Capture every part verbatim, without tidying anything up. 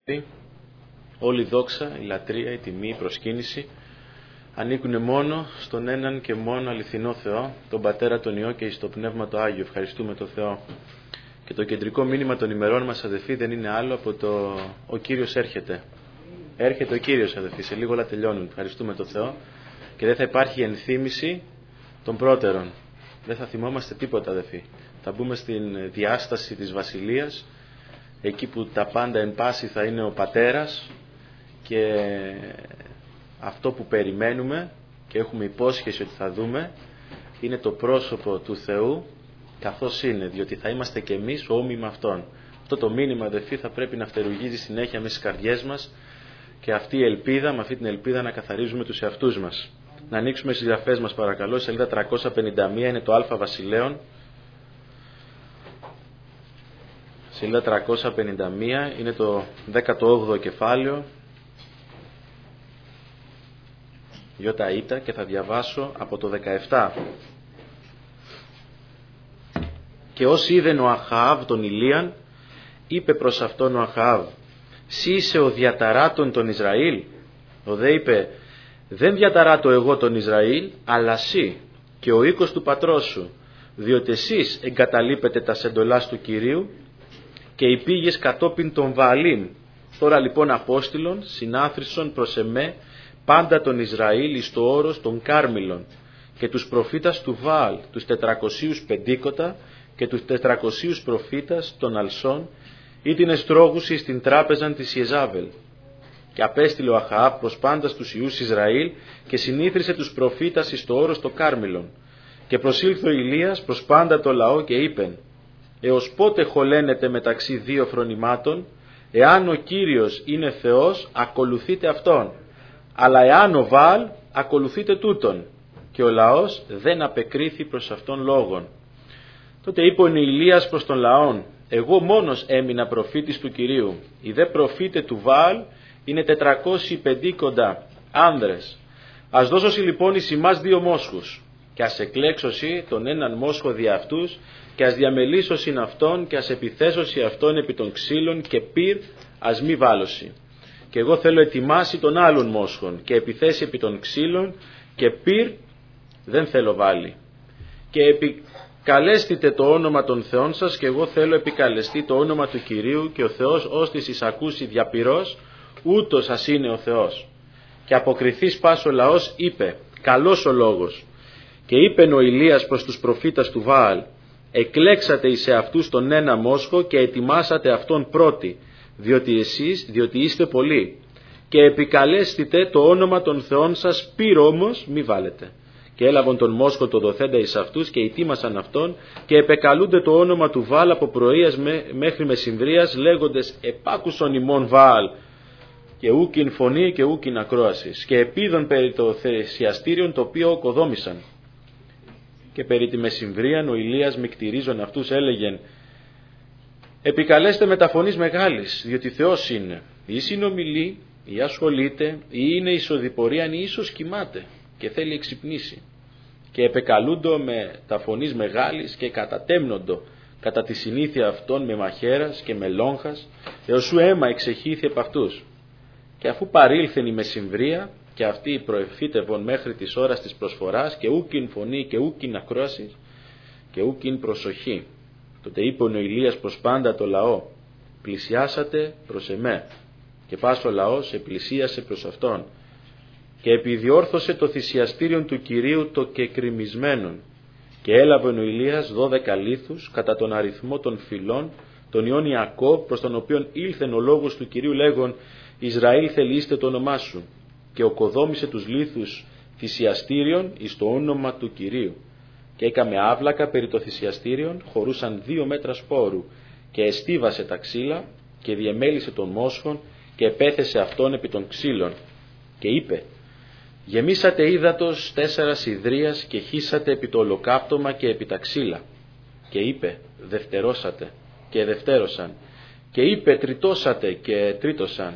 Όλη η δόξα, η λατρεία, η τιμή, η προσκύνηση ανήκουν μόνο στον έναν και μόνο αληθινό Θεό, τον Πατέρα, τον Υιό και εις το Πνεύμα το Άγιο. Ευχαριστούμε τον Θεό. Και το κεντρικό μήνυμα των ημερών μας, αδελφοί, δεν είναι άλλο από το «Ο Κύριος έρχεται». Έρχεται ο Κύριος, αδελφοί, σε λίγο όλα τελειώνουν. Ευχαριστούμε τον Θεό. Και δεν θα υπάρχει ενθύμηση των πρώτερων. Δεν θα θυμόμαστε τίποτα, αδελφοί. Θα μπούμε στην διάσταση της Βασιλείας, εκεί που τα πάντα εν πάση θα είναι ο Πατέρας, και αυτό που περιμένουμε και έχουμε υπόσχεση ότι θα δούμε είναι το πρόσωπο του Θεού καθώς είναι, διότι θα είμαστε και εμείς όμοιοι με Αυτόν. Αυτό το μήνυμα, αδελφοί, θα πρέπει να φτερουγίζει συνέχεια μέσα στις καρδιές μας, και αυτή η ελπίδα, με αυτή την ελπίδα να καθαρίζουμε τους εαυτούς μας. Να ανοίξουμε στις γραφές μας, παρακαλώ, σελίδα τριακόσια πενήντα μία, είναι το Α Βασιλέων. Σελίδα τριακόσια πενήντα μία, είναι το δέκατο όγδοο κεφάλαιο, Ιώτα Ήτα, και θα διαβάσω από το δεκαεπτά. Και ως είδεν ο Αχαάβ τον Ηλίαν, είπε προς αυτόν ο Αχαάβ, «Συ είσαι ο διαταράτων των Ισραήλ?» Ο δε είπε, «Δεν διαταράτω εγώ τον Ισραήλ, αλλά σύ και ο οίκος του πατρός σου, διότι εσείς εγκαταλείπετε τα σεντολάς του Κυρίου και υπήγες κατόπιν των Βααλίμ. Τώρα λοιπόν απόστηλον συνάθρισον προς εμέ πάντα τον Ισραήλ εις το όρος των Κάρμιλων και τους προφήτας του Βαάλ, τους τετρακοσίους πεντήκοτα και τους τετρακοσίους προφήτας των Αλσών, ή την εστρόγουση στην τράπεζαν της Ιεζάβελ». Και απέστειλε ο Αχαάβ προς πάντας τους ιούς Ισραήλ και συνήθρισε τους προφήτας εις το όρος των Κάρμιλων. Και προσήλθε ο Ηλίας προς πάντα το λαό και είπεν, «Έως πότε χωλένετε μεταξύ δύο φρονημάτων? Εάν ο Κύριος είναι Θεός, ακολουθείτε Αυτόν, αλλά εάν ο Βαάλ, ακολουθείτε τούτον». Και ο λαός δεν απεκρίθη προς αυτόν λόγον. Τότε είπε ο Ηλίας προς τον λαόν, «Εγώ μόνος έμεινα προφήτης του Κυρίου, οι δε προφήτε του Βαάλ είναι τετρακόσιοι πεντήκοντα άνδρες. Ας δώσωσι λοιπόν εις ημάς δύο μόσχους, και ας εκλέξωσι τον έναν μόσχο δι' αυτούς, και ας διαμελήσωσιν αυτόν, και ας επιθέσωσι αυτόν επί των ξύλων, και πυρ ας μη βάλωσι. Και εγώ θέλω ετοιμάσει τον άλλον μόσχον, και επιθέσει επί των ξύλων, και πυρ δεν θέλω βάλει. Και επικαλέστητε το όνομα των θεών σας, και εγώ θέλω επικαλεστεί το όνομα του Κυρίου, και ο Θεός ώστις εισακούσει διαπυρός, ούτως ας είναι ο Θεός. Και αποκριθείς πας ο λαός είπε, καλός ο λόγος. Και είπεν ο Ηλίας προς τους προφήτας του Βαάλ, εκλέξατε εις εαυτούς τον ένα μόσχο και ετοιμάσατε αυτόν πρώτοι, διότι εσείς, διότι είστε πολλοί. Και επικαλέστητε το όνομα των θεών σας, πυρ όμως μη βάλετε. Και έλαβαν τον μόσχο το δοθέντα εις αυτούς και ετοίμασαν αυτόν, και επεκαλούνται το όνομα του Βαάλ από πρωίας μέχρι μεσημβρίας, λέγοντες, επάκουσον ημών Βαάλ, και ούκιν φωνή και ούκιν ακρόασης, και επίδων περί το θυσιαστήριον το οποίο οκοδόμησαν. Και περί τη μεσημβρίαν ο Ηλίας μικτηρίζον αυτούς έλεγεν, επικαλέστε με τα φωνής μεγάλης, διότι Θεός είναι, ή συνομιλεί, ή ασχολείται, ή είναι ισοδιπορίαν, ή ίσως κοιμάται και θέλει εξυπνήσει. Και επεκαλούντο με τα φωνής μεγάλης και κατατέμνοντο κατά τη συνήθεια αυτών με μαχαίρας και με λόγχας, έως σου αίμα εξεχήθη επ' αυτούς. Και αφού παρήλθεν η μεσημβρία και αυτοί προεφύτευον μέχρι της ώρας της προσφοράς, και ούκιν φωνή και ούκιν ακρόαση και ούκιν προσοχή, τότε είπε ο Ηλίας προς πάντα το λαό, πλησιάσατε προς εμέ. Και πας ο λαός επλησίασε προς αυτόν, και επιδιόρθωσε το θυσιαστήριον του Κυρίου το κεκρημισμένον. Και έλαβε ο Ηλίας δώδεκα λίθους κατά τον αριθμό των φυλών, τον ιών Ιακώβ, προς τον οποίον ήλθεν ο λόγος του Κυρίου λέγον, Ισραήλ θελείστε το όνομά σου. Και οκοδόμησε τους λίθους θυσιαστήριον εις το όνομα του Κυρίου. Και έκαμε άβλακα περί το θυσιαστήριον, χωρούσαν δύο μέτρα σπόρου, και εστίβασε τα ξύλα, και διεμέλισε τον μόσχον, και επέθεσε αυτόν επί των ξύλων. Και είπε, γεμίσατε ύδατος τέσσερα σιδρίας, και χύσατε επί το ολοκάπτωμα και επί τα ξύλα. Και είπε, δευτερώσατε, και δευτέρωσαν. Και είπε, τριτώσατε, και τρίτωσαν.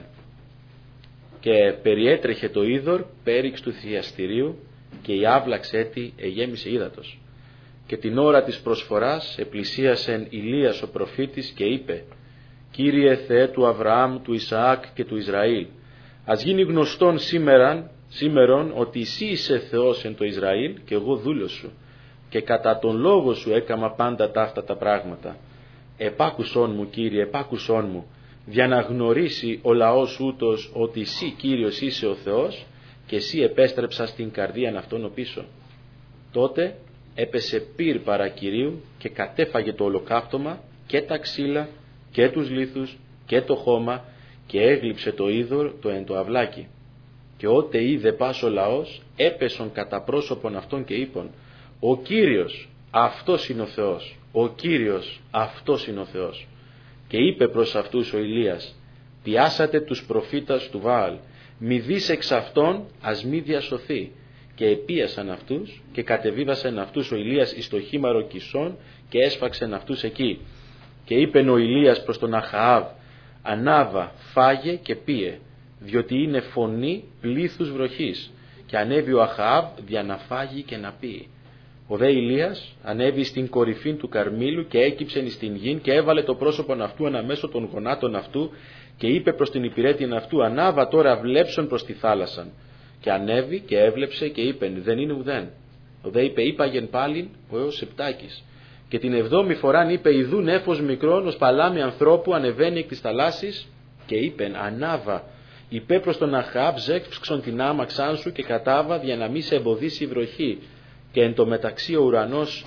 Και περιέτρεχε το είδωρ πέριξ του θυσιαστηρίου, και η άβλαξ έτη εγέμισε ύδατος. Και την ώρα της προσφοράς επλησίασεν Ηλίας ο προφήτης και είπε, Κύριε Θεέ του Αβραάμ, του Ισαάκ και του Ισραήλ, ας γίνει γνωστόν σήμεραν, σήμερον ότι εσύ είσαι Θεός εν το Ισραήλ και εγώ δούλος σου, και κατά τον λόγο σου έκαμα πάντα ταύτα τα πράγματα. Επάκουσόν μου, Κύριε, επάκουσόν μου, για να γνωρίσει ο λαός ούτως ότι εσύ, Κύριος, είσαι ο Θεός, και εσύ επέστρεψα στην καρδίαν αυτόν πίσω. Τότε έπεσε πυρ παρά Κυρίου και κατέφαγε το ολοκαύτωμα και τα ξύλα και τους λίθους και το χώμα, και έγλειψε το είδωρ το εν το αυλάκι. Και ότε είδε πας ο λαός, έπεσον κατά πρόσωπον αυτών και είπον, ο Κύριος αυτός είναι ο Θεός, ο Κύριος αυτός είναι ο Θεός. Και είπε προς αυτούς ο Ηλίας, πιάσατε τους προφήτας του Βάαλ, μη δεις εξ αυτών, ας μη διασωθεί. Και επίασαν αυτούς και κατεβίβασαν αυτούς ο Ηλίας εις το χήμαρο Κισών και έσφαξαν αυτούς εκεί. Και είπεν ο Ηλίας προς τον Αχαάβ, ανάβα, φάγε και πίε, διότι είναι φωνή πλήθους βροχής. Και ανέβη ο Αχαάβ για να φάγει και να πει. Ο δε Ηλίας ανέβη στην κορυφή του Καρμήλου και έκυψεν στην γην και έβαλε το πρόσωπον αυτού αναμέσω των γονάτων αυτού και είπε προς την υπηρέτην αυτού, ανάβα τώρα βλέψον προς τη θάλασσαν. Και ανέβη και έβλεψε και είπεν, δεν είναι ουδέν. Ο δε είπε, είπαγεν πάλιν ο έως επτάκης. Και την εβδόμη φοράν είπε, ιδού νέφος μικρόν ως παλάμη ανθρώπου ανεβαίνει εκ της θαλάσσης, και είπεν, ανάβα, είπε προς τον Αχαάβ, ζεύξον την άμαξάν σου και κατάβα για να μη σε εμποδίσει η βροχή. Και εν τω μεταξύ ο ουρανός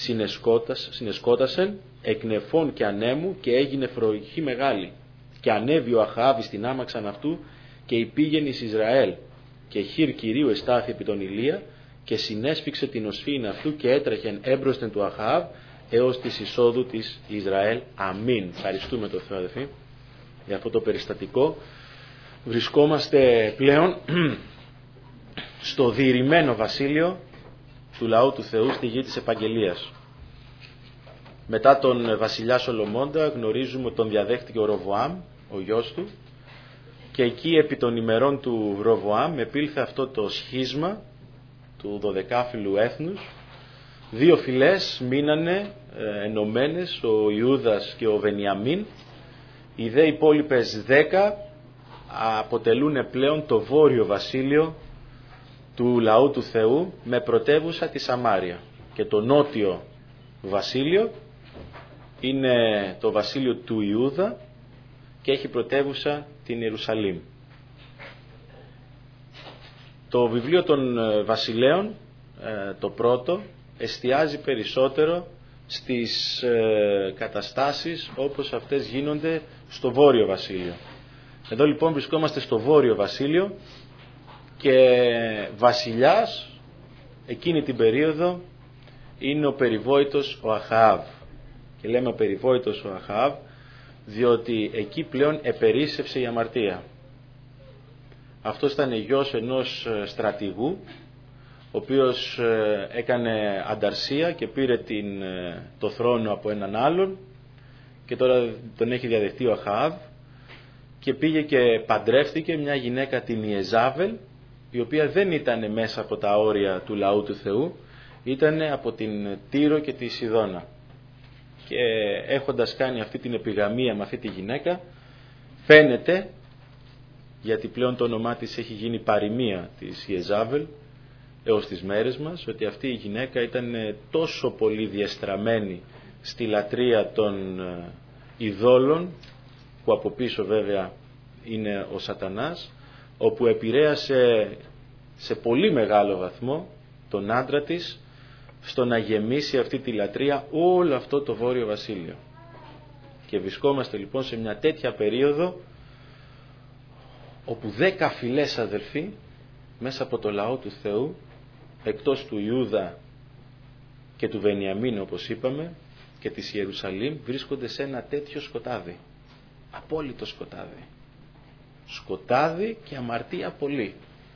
συνεσκότασεν εκ νεφών και ανέμου και έγινε βροχή μεγάλη. Και ανέβη ο Αχαάβ στην άμαξαν αυτού και υπήγεν εις Ισραήλ. Και χείρ Κυρίου εστάθη επί τον Ηλία και συνέσφιξε την οσφύην αυτού και έτρεχεν έμπροσθεν του Αχαάβ έως της εισόδου της Ισραήλ. Αμήν. Ευχαριστούμε τον Θεό, αδελφοί, για αυτό το περιστατικό. Βρισκόμαστε πλέον στο διηρημένο βασίλειο του λαού του Θεού στη γη της Επαγγελίας. Μετά τον βασιλιά Σολομώντα γνωρίζουμε ότι τον διαδέχτηκε ο Ροβοάμ, ο γιος του, και εκεί επί των ημερών του Ροβοάμ επήλθε αυτό το σχίσμα του δωδεκάφυλου έθνους. Δύο φυλές μείνανε ε, ενωμένες, ο Ιούδας και ο Βενιαμίν. Οι δε υπόλοιπες δέκα αποτελούν πλέον το βόρειο βασίλειο του λαού του Θεού με πρωτεύουσα τη Σαμάρια. Και το νότιο βασίλειο είναι το βασίλειο του Ιούδα και έχει πρωτεύουσα την Ιερουσαλήμ. Το βιβλίο των βασιλέων, το πρώτο, εστιάζει περισσότερο στις καταστάσεις όπως αυτές γίνονται στο βόρειο βασίλειο. Εδώ λοιπόν βρισκόμαστε στο βόρειο βασίλειο και βασιλιάς εκείνη την περίοδο είναι ο περιβόητος ο Αχαάβ. Και λέμε ο περιβόητος ο Αχαάβ διότι εκεί πλέον επερίσσευσε η αμαρτία. Αυτός ήταν γιος ενός στρατηγού, ο οποίος έκανε ανταρσία και πήρε την, το θρόνο από έναν άλλον και τώρα τον έχει διαδεχτεί ο Αχαάβ και πήγε και παντρεύτηκε μια γυναίκα, την Ιεζάβελ, η οποία δεν ήταν μέσα από τα όρια του λαού του Θεού, ήταν από την Τύρο και τη Σιδώνα. Και έχοντας κάνει αυτή την επιγαμία με αυτή τη γυναίκα, φαίνεται, γιατί πλέον το όνομά της έχει γίνει παροιμία της Ιεζάβελ έως τις μέρες μας, ότι αυτή η γυναίκα ήταν τόσο πολύ διεστραμμένη στη λατρεία των ειδόλων, που από πίσω βέβαια είναι ο Σατανάς, όπου επηρέασε σε πολύ μεγάλο βαθμό τον άντρα της στο να γεμίσει αυτή τη λατρεία όλο αυτό το βόρειο βασίλειο. Και βρισκόμαστε λοιπόν σε μια τέτοια περίοδο όπου δέκα φυλές, αδελφοί, μέσα από το λαό του Θεού, εκτός του Ιούδα και του Βενιαμίν όπως είπαμε και της Ιερουσαλήμ, βρίσκονται σε ένα τέτοιο σκοτάδι, απόλυτο σκοτάδι, σκοτάδι και αμαρτία πολύ,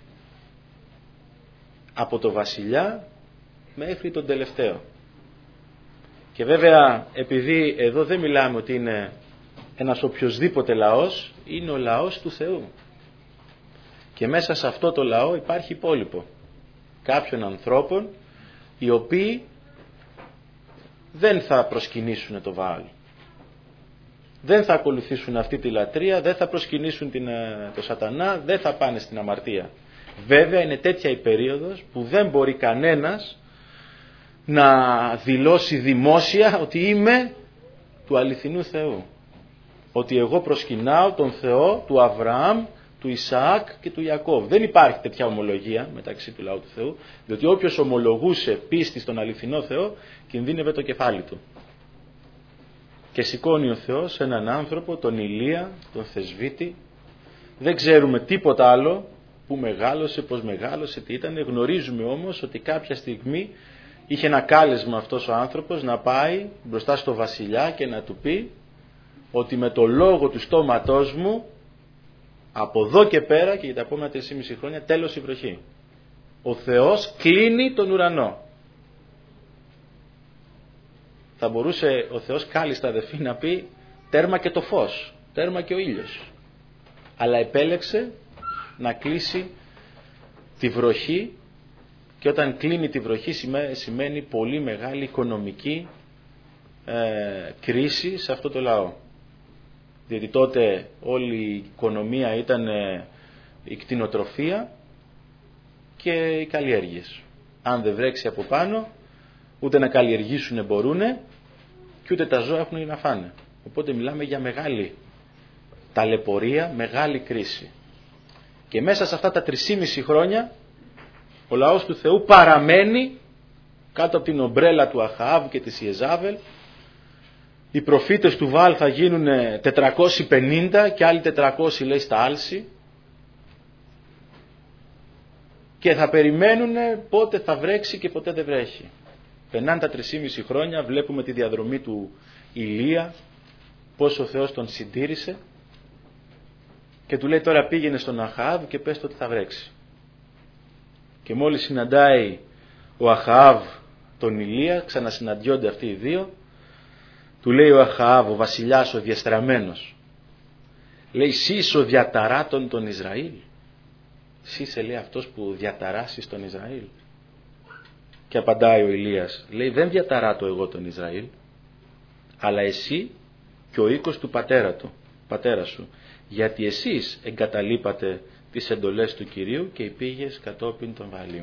από το βασιλιά μέχρι τον τελευταίο. Και βέβαια, επειδή εδώ δεν μιλάμε ότι είναι ένας οποιοσδήποτε λαός, είναι ο λαός του Θεού. Και μέσα σε αυτό το λαό υπάρχει υπόλοιπο κάποιων ανθρώπων οι οποίοι δεν θα προσκυνήσουν το Βαάλ. δεν θα ακολουθήσουν αυτή τη λατρεία, δεν θα προσκυνήσουν την, το σατανά, δεν θα πάνε στην αμαρτία. Βέβαια είναι τέτοια η περίοδος που δεν μπορεί κανένας να δηλώσει δημόσια ότι είμαι του αληθινού Θεού. Ότι εγώ προσκυνάω τον Θεό του Αβραάμ, του Ισαάκ και του Ιακώβ. Δεν υπάρχει τέτοια ομολογία μεταξύ του λαού του Θεού, διότι όποιος ομολογούσε πίστη στον αληθινό Θεό κινδύνευε το κεφάλι του. Και σηκώνει ο Θεός έναν άνθρωπο, τον Ηλία, τον θεσβήτη, δεν ξέρουμε τίποτα άλλο, που μεγάλωσε, πως μεγάλωσε, τι ήταν. Γνωρίζουμε όμως ότι κάποια στιγμή είχε ένα κάλεσμα αυτός ο άνθρωπος να πάει μπροστά στο βασιλιά και να του πει ότι με το λόγο του στόματός μου από εδώ και πέρα και για τα επόμενα τεσσήμισι χρόνια τέλος η βροχή. Ο Θεός κλείνει τον ουρανό. Θα μπορούσε ο Θεός κάλλιστα, αδελφοί, να πει τέρμα και το φως, τέρμα και ο ήλιος. Αλλά επέλεξε να κλείσει τη βροχή, και όταν κλείνει τη βροχή σημαίνει πολύ μεγάλη οικονομική ε, κρίση σε αυτό το λαό. Διότι τότε όλη η οικονομία ήταν ε, η κτηνοτροφία και οι καλλιέργειες. Αν δεν βρέξει από πάνω, ούτε να καλλιεργήσουν μπορούνε και ούτε τα ζώα έχουν να φάνε. Οπότε μιλάμε για μεγάλη ταλαιπωρία, μεγάλη κρίση. Και μέσα σε αυτά τα τρισήμιση χρόνια ο λαός του Θεού παραμένει κάτω από την ομπρέλα του Αχαάβ και της Ιεζάβελ. Οι προφήτες του Βαάλ θα γίνουν τετρακόσιοι πενήντα και άλλοι τετρακόσιοι λέει στα Άλση, και θα περιμένουν πότε θα βρέξει και ποτέ δεν βρέχει. Περνάνε τα τρισήμιση χρόνια, βλέπουμε τη διαδρομή του Ηλία, πώς ο Θεός τον συντήρησε και του λέει τώρα πήγαινε στον Αχαάβ και πες το ότι θα βρέξει. Και μόλις συναντάει ο Αχαάβ τον Ηλία, ξανασυναντιόνται αυτοί οι δύο, του λέει ο Αχαάβ, ο βασιλιάς ο διεστραμμένος, λέει «Συ είσαι ο διαταράτων τον Ισραήλ». Συ είσαι, λέει, αυτός που διαταράσεις τον Ισραήλ. Και απαντάει ο Ηλίας, λέει «Δεν διαταράτω εγώ τον Ισραήλ, αλλά εσύ και ο οίκος του πατέρα του, πατέρα σου, γιατί εσείς εγκαταλείπατε τις εντολές του Κυρίου και υπήγες κατόπιν των Βααλίμ».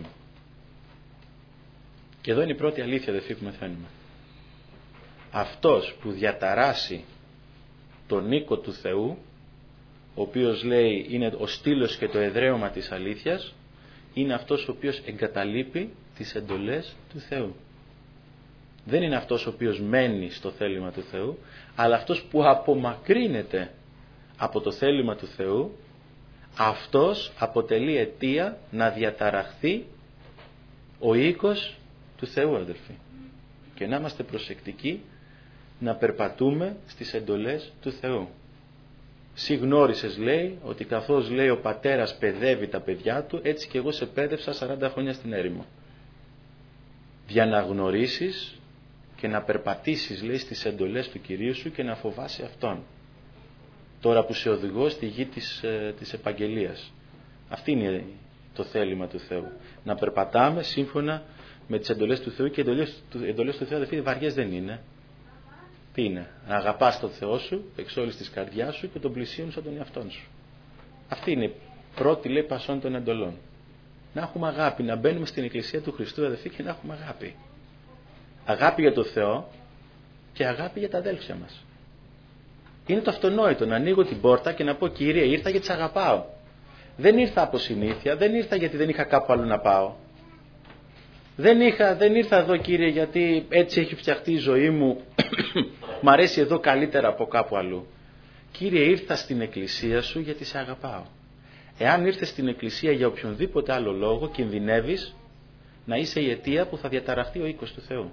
Και εδώ είναι η πρώτη αλήθεια, αδελφοί, που μαθαίνουμε. Αυτός που διαταράσει τον οίκο του Θεού, ο οποίος λέει είναι ο στήλος και το εδραίωμα της αλήθειας, είναι αυτός ο οποίος εγκαταλείπει τις εντολές του Θεού. Δεν είναι αυτός ο οποίος μένει στο θέλημα του Θεού, αλλά αυτός που απομακρύνεται από το θέλημα του Θεού, αυτός αποτελεί αιτία να διαταραχθεί ο οίκος του Θεού, αδελφοί. Και να είμαστε προσεκτικοί να περπατούμε στις εντολές του Θεού. Συ γνώρισες, λέει, ότι καθώς, λέει, ο πατέρας παιδεύει τα παιδιά του, έτσι και εγώ σε πέδευσα σαράντα χρόνια στην έρημο. Για να γνωρίσεις και να περπατήσεις, λέει, στις εντολές του Κυρίου σου και να φοβάσαι Αυτόν. Τώρα που σε οδηγώ στη γη της, ε, της επαγγελίας. Αυτή είναι το θέλημα του Θεού. Να περπατάμε σύμφωνα με τις εντολές του Θεού, και οι εντολές του, εντολές του Θεού, αδελφοί, βαριές δεν είναι. Τι είναι? Να αγαπάς τον Θεό σου εξ όλης της καρδιάς σου και τον πλησίον σαν τον εαυτόν σου. Αυτή είναι η πρώτη, λέει, πασόν των εντολών. Να έχουμε αγάπη, να μπαίνουμε στην Εκκλησία του Χριστού, αδελφοί, και να έχουμε αγάπη. Αγάπη για τον Θεό και αγάπη για τα αδέλφια μας. Είναι το αυτονόητο να ανοίγω την πόρτα και να πω Κύριε, ήρθα γιατί σε αγαπάω. Δεν ήρθα από συνήθεια, δεν ήρθα γιατί δεν είχα κάπου αλλού να πάω. Δεν, είχα, δεν ήρθα εδώ, Κύριε, γιατί έτσι έχει φτιαχτεί η ζωή μου, μ' αρέσει εδώ καλύτερα από κάπου αλλού. Κύριε, ήρθα στην Εκκλησία σου γιατί σε αγαπάω. Εάν ήρθες στην Εκκλησία για οποιονδήποτε άλλο λόγο, κινδυνεύεις να είσαι η αιτία που θα διαταραχθεί ο οίκος του Θεού.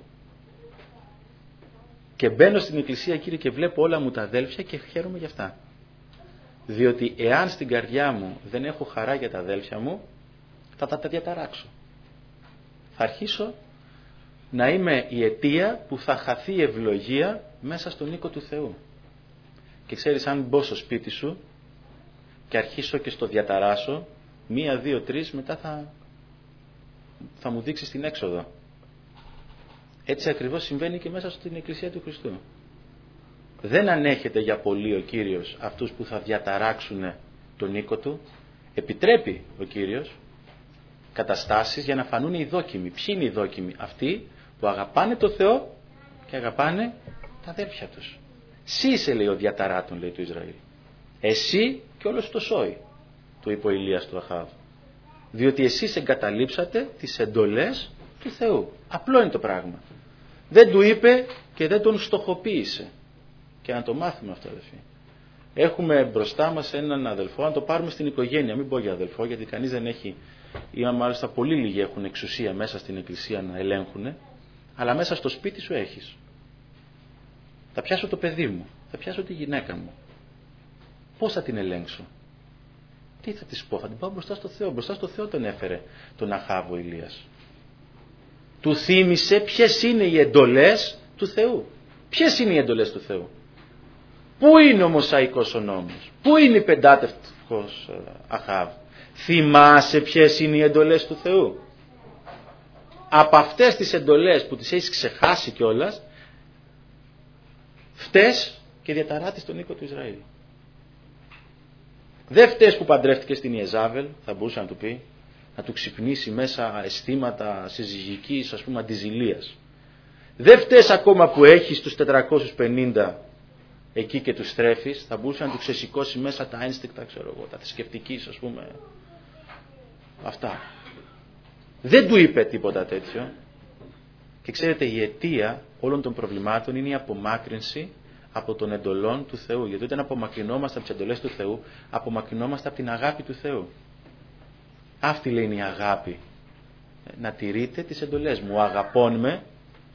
Και μπαίνω στην Εκκλησία, Κύριε, και βλέπω όλα μου τα αδέλφια και χαίρομαι γι' αυτά. Διότι εάν στην καρδιά μου δεν έχω χαρά για τα αδέλφια μου, θα τα, τα διαταράξω. Θα αρχίσω να είμαι η αιτία που θα χαθεί η ευλογία μέσα στον οίκο του Θεού. Και ξέρεις, αν μπω στο σπίτι σου και αρχίσω και στο διαταράσω, μία, δύο, τρεις, μετά θα, θα μου δείξεις την έξοδο. Έτσι ακριβώς συμβαίνει και μέσα στην Εκκλησία του Χριστού. δεν ανέχεται για πολύ ο Κύριος αυτούς που θα διαταράξουν τον οίκο του. Επιτρέπει ο Κύριος καταστάσεις για να φανούν οι δόκιμοι. Ποιοι είναι οι δόκιμοι? Αυτοί που αγαπάνε το Θεό και αγαπάνε τα αδέρφια τους. Εσύ είσαι, λέει, ο διαταράτων, λέει, του Ισραήλ. Εσύ και όλος το σόι, του είπε ο Ηλίας του Αχάβ. Διότι εσείς εγκαταλείψατε τις εντολές του Θεού. Απλό είναι το πράγμα. Δεν του είπε και δεν τον στοχοποίησε. Και να το μάθουμε αυτό, αδελφοί. Έχουμε μπροστά μας έναν αδελφό, να το πάρουμε στην οικογένεια. Μην πω για αδελφό, γιατί κανείς δεν έχει, ή μάλιστα πολύ λίγοι έχουν εξουσία μέσα στην εκκλησία να ελέγχουν, αλλά μέσα στο σπίτι σου έχεις. Θα πιάσω το παιδί μου, θα πιάσω τη γυναίκα μου. Πώς θα την ελέγξω? Τι θα της πω? Θα την πάω μπροστά στο Θεό. Μπροστά στο Θεό τον έφερε τον Αχάβ ο Ηλίας. Του θύμισε ποιες είναι οι εντολές του Θεού. Ποιες είναι οι εντολές του Θεού? Πού είναι ο Μωσαϊκός ο νόμος? Πού είναι η πεντάτευτος Αχάβ? Θυμάσαι ποιες είναι οι εντολές του Θεού? Από αυτές τις εντολές που τις έχεις ξεχάσει κιόλας, φταίς και διαταράτεις τον οίκο του Ισραήλ. Δεν φταίς που παντρεύτηκες την Ιεζάβελ, θα μπορούσε να του πει, να του ξυπνήσει μέσα αισθήματα συζυγικής, ας πούμε, αντιζηλίας. Δεν φταίς ακόμα που έχεις τους τετρακόσιους πενήντα εκεί και τους στρέφεις, θα μπορούσε να του ξεσηκώσει μέσα τα ένστικτα, ξέρω εγώ, τα θρησκευτικής, ας πούμε, αυτά. Δεν του είπε τίποτα τέτοιο. Και ξέρετε, η αιτία όλων των προβλημάτων είναι η απομάκρυνση από των εντολών του Θεού. Γιατί όταν απομακρυνόμαστε από τις εντολές του Θεού, απομακρυνόμαστε από την αγάπη του Θεού. Αυτή, λέει, είναι η αγάπη. Να τηρείτε τις εντολές μου. Ο αγαπών με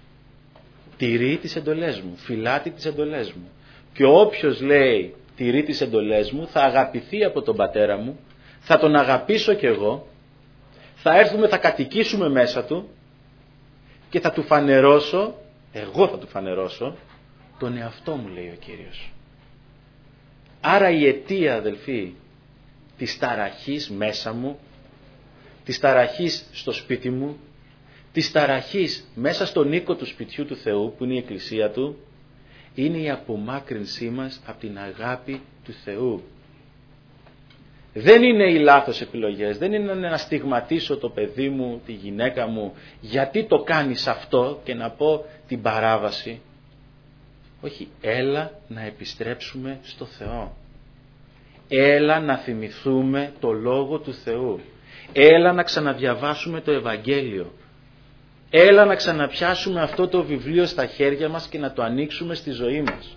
τηρεί τις εντολές μου. Φυλάτει τις εντολές μου. Και όποιος, λέει, τηρεί τις εντολές μου, θα αγαπηθεί από τον πατέρα μου, θα τον αγαπήσω κι εγώ, θα έρθουμε, θα κατοικήσουμε μέσα του και θα του φανερώσω, εγώ θα του φανερώσω, τον εαυτό μου, λέει ο Κύριος. Άρα η αιτία, αδελφοί, της ταραχής μέσα μου, της ταραχής στο σπίτι μου, της ταραχής μέσα στον οίκο του σπιτιού του Θεού, που είναι η εκκλησία του, είναι η απομάκρυνσή μας από την αγάπη του Θεού. Δεν είναι οι λάθος επιλογές, δεν είναι να στιγματίσω το παιδί μου, τη γυναίκα μου, γιατί το κάνεις αυτό, και να πω την παράβαση. Όχι, έλα να επιστρέψουμε στο Θεό. Έλα να θυμηθούμε το Λόγο του Θεού. Έλα να ξαναδιαβάσουμε το Ευαγγέλιο. Έλα να ξαναπιάσουμε αυτό το βιβλίο στα χέρια μας και να το ανοίξουμε στη ζωή μας.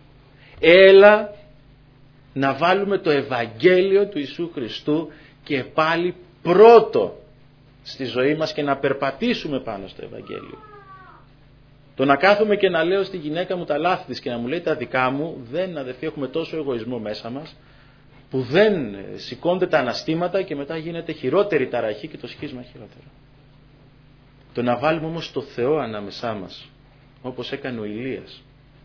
Έλα να βάλουμε το Ευαγγέλιο του Ιησού Χριστού και πάλι πρώτο στη ζωή μας και να περπατήσουμε πάνω στο Ευαγγέλιο. Το να κάθομαι και να λέω στη γυναίκα μου τα λάθη της και να μου λέει τα δικά μου, δεν, αδελφοί, έχουμε τόσο εγωισμό μέσα μας που δεν σηκώνται τα αναστήματα και μετά γίνεται χειρότερη ταραχή και το σχίσμα χειρότερο. Το να βάλουμε όμως το Θεό ανάμεσά μας, όπως έκανε ο Ηλίας.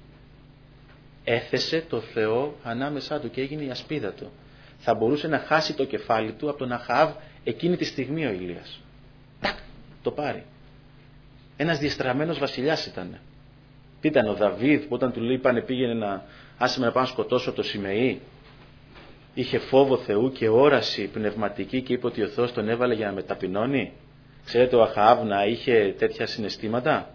Έθεσε το Θεό ανάμεσά του και έγινε η ασπίδα του. Θα μπορούσε να χάσει το κεφάλι του από τον Αχάβ εκείνη τη στιγμή ο Ηλίας. Τάκ, το πάρει. Ένας διεστραμμένος βασιλιάς ήταν. Τι ήταν ο Δαβίδ που όταν του είπανε πήγαινε να άσε με να πάω να σκοτώσω το Σιμεή? Είχε φόβο Θεού και όραση πνευματική και είπε ότι ο Θεός τον έβαλε για να μεταπεινώνει. Ξέρετε ο Αχάβ να είχε τέτοια συναισθήματα,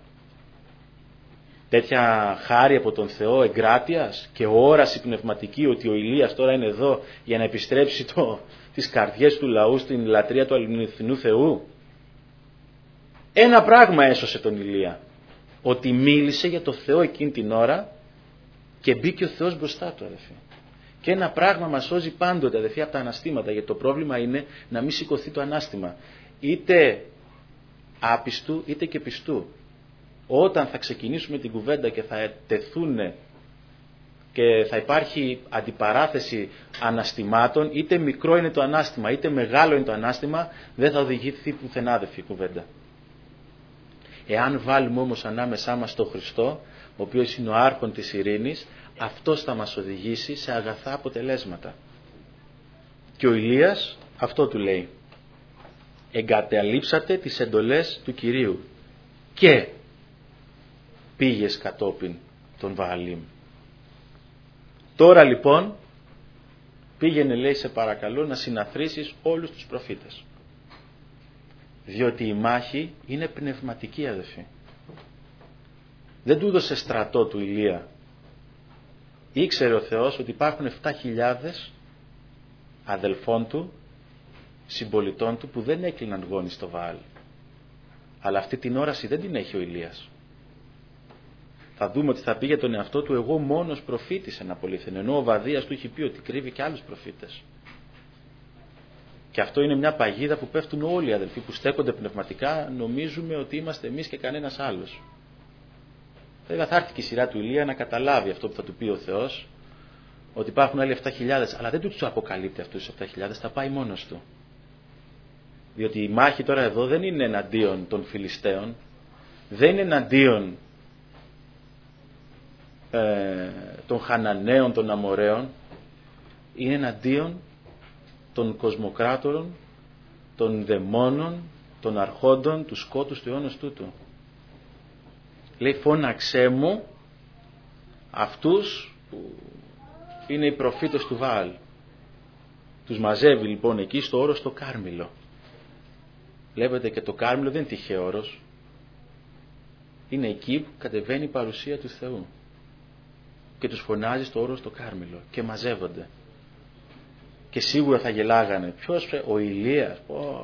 τέτοια χάρη από τον Θεό εγκράτειας και όραση πνευματική ότι ο Ηλίας τώρα είναι εδώ για να επιστρέψει το, τις καρδιές του λαού στην λατρεία του αληθινού Θεού? Ένα πράγμα έσωσε τον Ηλία, ότι μίλησε για το Θεό εκείνη την ώρα και μπήκε ο Θεός μπροστά του, αδελφοί. Και ένα πράγμα μας σώζει πάντοτε, αδελφοί, από τα αναστήματα, γιατί το πρόβλημα είναι να μην σηκωθεί το ανάστημα. Είτε άπιστου είτε και πιστού. Όταν θα ξεκινήσουμε την κουβέντα και θα τεθούν και θα υπάρχει αντιπαράθεση αναστημάτων, είτε μικρό είναι το ανάστημα είτε μεγάλο είναι το ανάστημα, δεν θα οδηγηθεί πουθενά, αδελφοί, η κουβέντα. Εάν βάλουμε όμως ανάμεσά μας τον Χριστό, ο οποίος είναι ο άρχον της ειρήνης, αυτός θα μας οδηγήσει σε αγαθά αποτελέσματα. Και ο Ηλίας αυτό του λέει: εγκαταλείψατε τις εντολές του Κυρίου και πήγες κατόπιν τον Βααλίμ. Τώρα λοιπόν πήγαινε, λέει, σε παρακαλώ να συναθρήσεις όλους τους προφήτες. Διότι η μάχη είναι πνευματική, αδελφοί. Δεν του έδωσε στρατό του Ηλία. Ήξερε ο Θεός ότι υπάρχουν επτά χιλιάδες αδελφών του, συμπολιτών του, που δεν έκλειναν γόνι στο Βαάλ. Αλλά αυτή την όραση δεν την έχει ο Ηλίας. Θα δούμε ότι θα πει για τον εαυτό του, εγώ μόνος προφήτης εναπολύθεν, ενώ ο Βαδίας του έχει πει ότι κρύβει και άλλους προφήτες. Και αυτό είναι μια παγίδα που πέφτουν όλοι οι αδελφοί που στέκονται πνευματικά, νομίζουμε ότι είμαστε εμείς και κανένας άλλος. Βέβαια θα έρθει και η σειρά του Ηλία να καταλάβει αυτό που θα του πει ο Θεός, ότι υπάρχουν άλλοι επτά χιλιάδες, αλλά δεν του τους αποκαλύπτει αυτούς τους επτά χιλιάδες, θα πάει μόνος του. Διότι η μάχη τώρα εδώ δεν είναι εναντίον των Φιλιστέων, δεν είναι εναντίον ε, των Χαναναίων, των Αμοραίων, είναι εναντίον των κοσμοκράτορων, των δαιμόνων, των αρχόντων, του σκότους του αιώνος τούτου. Λέει, φώναξέ μου αυτούς που είναι οι προφήτες του Βαάλ. Τους μαζεύει λοιπόν εκεί στο όρος το Κάρμιλο. Βλέπετε, και το Κάρμιλο δεν είναι τυχαίο όρος. Είναι εκεί που κατεβαίνει η παρουσία του Θεού. Και τους φωνάζει στο όρος το Κάρμιλο και μαζεύονται. Και σίγουρα θα γελάγανε. Ποιος, ο Ηλίας. Oh.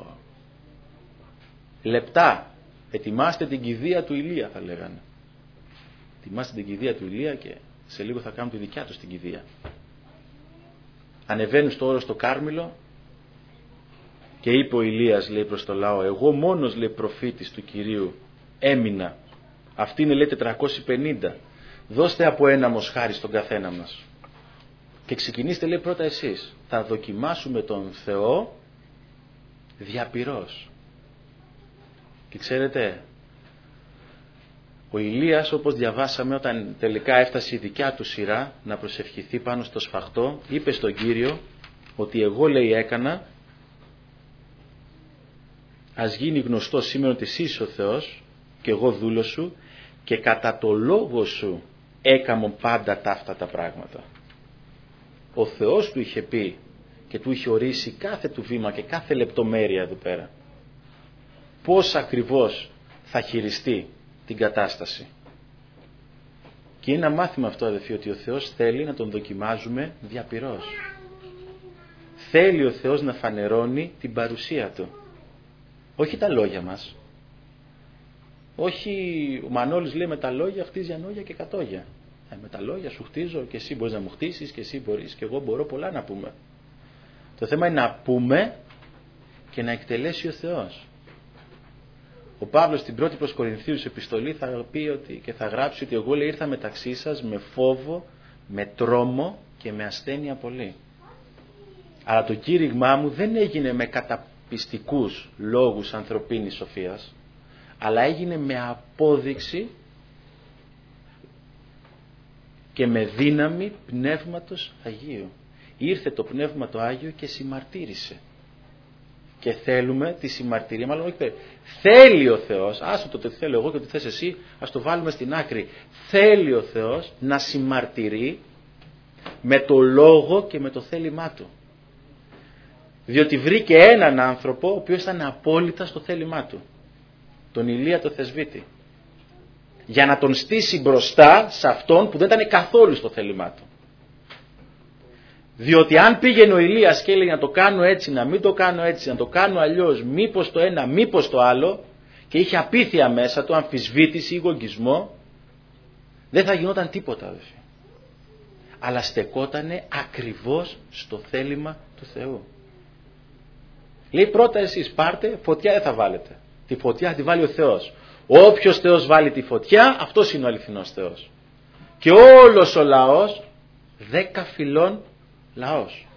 Λεπτά. Ετοιμάστε την κηδεία του Ηλία, θα λέγανε. Ετοιμάστε την κηδεία του Ηλία και σε λίγο θα κάνουν τη δικιά τους την κηδεία. Ανεβαίνουν στο όρος το Κάρμιλο και είπε ο Ηλίας, λέει, προς το λαό, εγώ μόνος, λέει, προφήτης του Κυρίου έμεινα. Αυτή είναι, λέει, τετρακόσιοι πενήντα. Δώστε από ένα μοσχάρι στον καθένα μας. Και ξεκινήστε, λέει, πρώτα εσείς. Θα δοκιμάσουμε τον Θεό διαπυρός. Και ξέρετε, ο Ηλίας, όπως διαβάσαμε, όταν τελικά έφτασε η δικιά του σειρά να προσευχηθεί πάνω στο σφαχτό, είπε στον Κύριο ότι εγώ, λέει, έκανα, ας γίνει γνωστό σήμερα ότι εσύ είσαι ο Θεός και εγώ δούλος σου και κατά το λόγο σου έκαμον πάντα ταύτα τα πράγματα. Ο Θεός του είχε πει και του είχε ορίσει κάθε του βήμα και κάθε λεπτομέρεια εδώ πέρα. Πώς ακριβώς θα χειριστεί την κατάσταση. Και είναι ένα μάθημα αυτό, αδελφοί, ότι ο Θεός θέλει να τον δοκιμάζουμε διαπυρός. Θέλει ο Θεός να φανερώνει την παρουσία Του. Όχι τα λόγια μας. Όχι, ο Μανώλης λέει με τα λόγια χτίζει ανόγια και κατόγια. Ε, με τα λόγια σου χτίζω και εσύ μπορείς να μου χτίσεις και εσύ μπορείς και εγώ μπορώ πολλά να πούμε. Το θέμα είναι να πούμε και να εκτελέσει ο Θεός. Ο Παύλος στην πρώτη προς Κορινθίους επιστολή θα πει ότι, και θα γράψει ότι εγώ, λέει, ήρθα μεταξύ σας με φόβο, με τρόμο και με ασθένεια πολύ. Αλλά το κήρυγμά μου δεν έγινε με καταπιστικούς λόγους ανθρωπίνης σοφίας, αλλά έγινε με απόδειξη και με δύναμη Πνεύματος Αγίου. Ήρθε το Πνεύμα το Άγιο και συμμαρτύρησε. Και θέλουμε τη συμμαρτυρία, μάλλον όχι, θέλει ο Θεός, άσου το τι θέλω εγώ και τι θες εσύ, ας το βάλουμε στην άκρη. Θέλει ο Θεός να συμμαρτυρεί με το λόγο και με το θέλημά Του. Διότι βρήκε έναν άνθρωπο ο οποίος ήταν απόλυτα στο θέλημά Του. Τον Ηλία το Θεσβήτη. Για να τον στήσει μπροστά σε αυτόν που δεν ήταν καθόλου στο θέλημά Του. Διότι αν πήγαινε ο Ηλίας και έλεγε να το κάνω έτσι, να μην το κάνω έτσι, να το κάνω αλλιώς, μήπως το ένα, μήπως το άλλο, και είχε απίθεια μέσα του, αμφισβήτηση ή γογγισμό, δεν θα γινόταν τίποτα, αδελφοί. Αλλά στεκότανε ακριβώς στο θέλημα του Θεού. Λέει πρώτα εσείς πάρτε, φωτιά δεν θα βάλετε. Τη φωτιά θα τη βάλει ο Θεός. Όποιος Θεός βάλει τη φωτιά, αυτός είναι ο αληθινός Θεός. Και όλος ο λαός, δέκα φυλών λαός.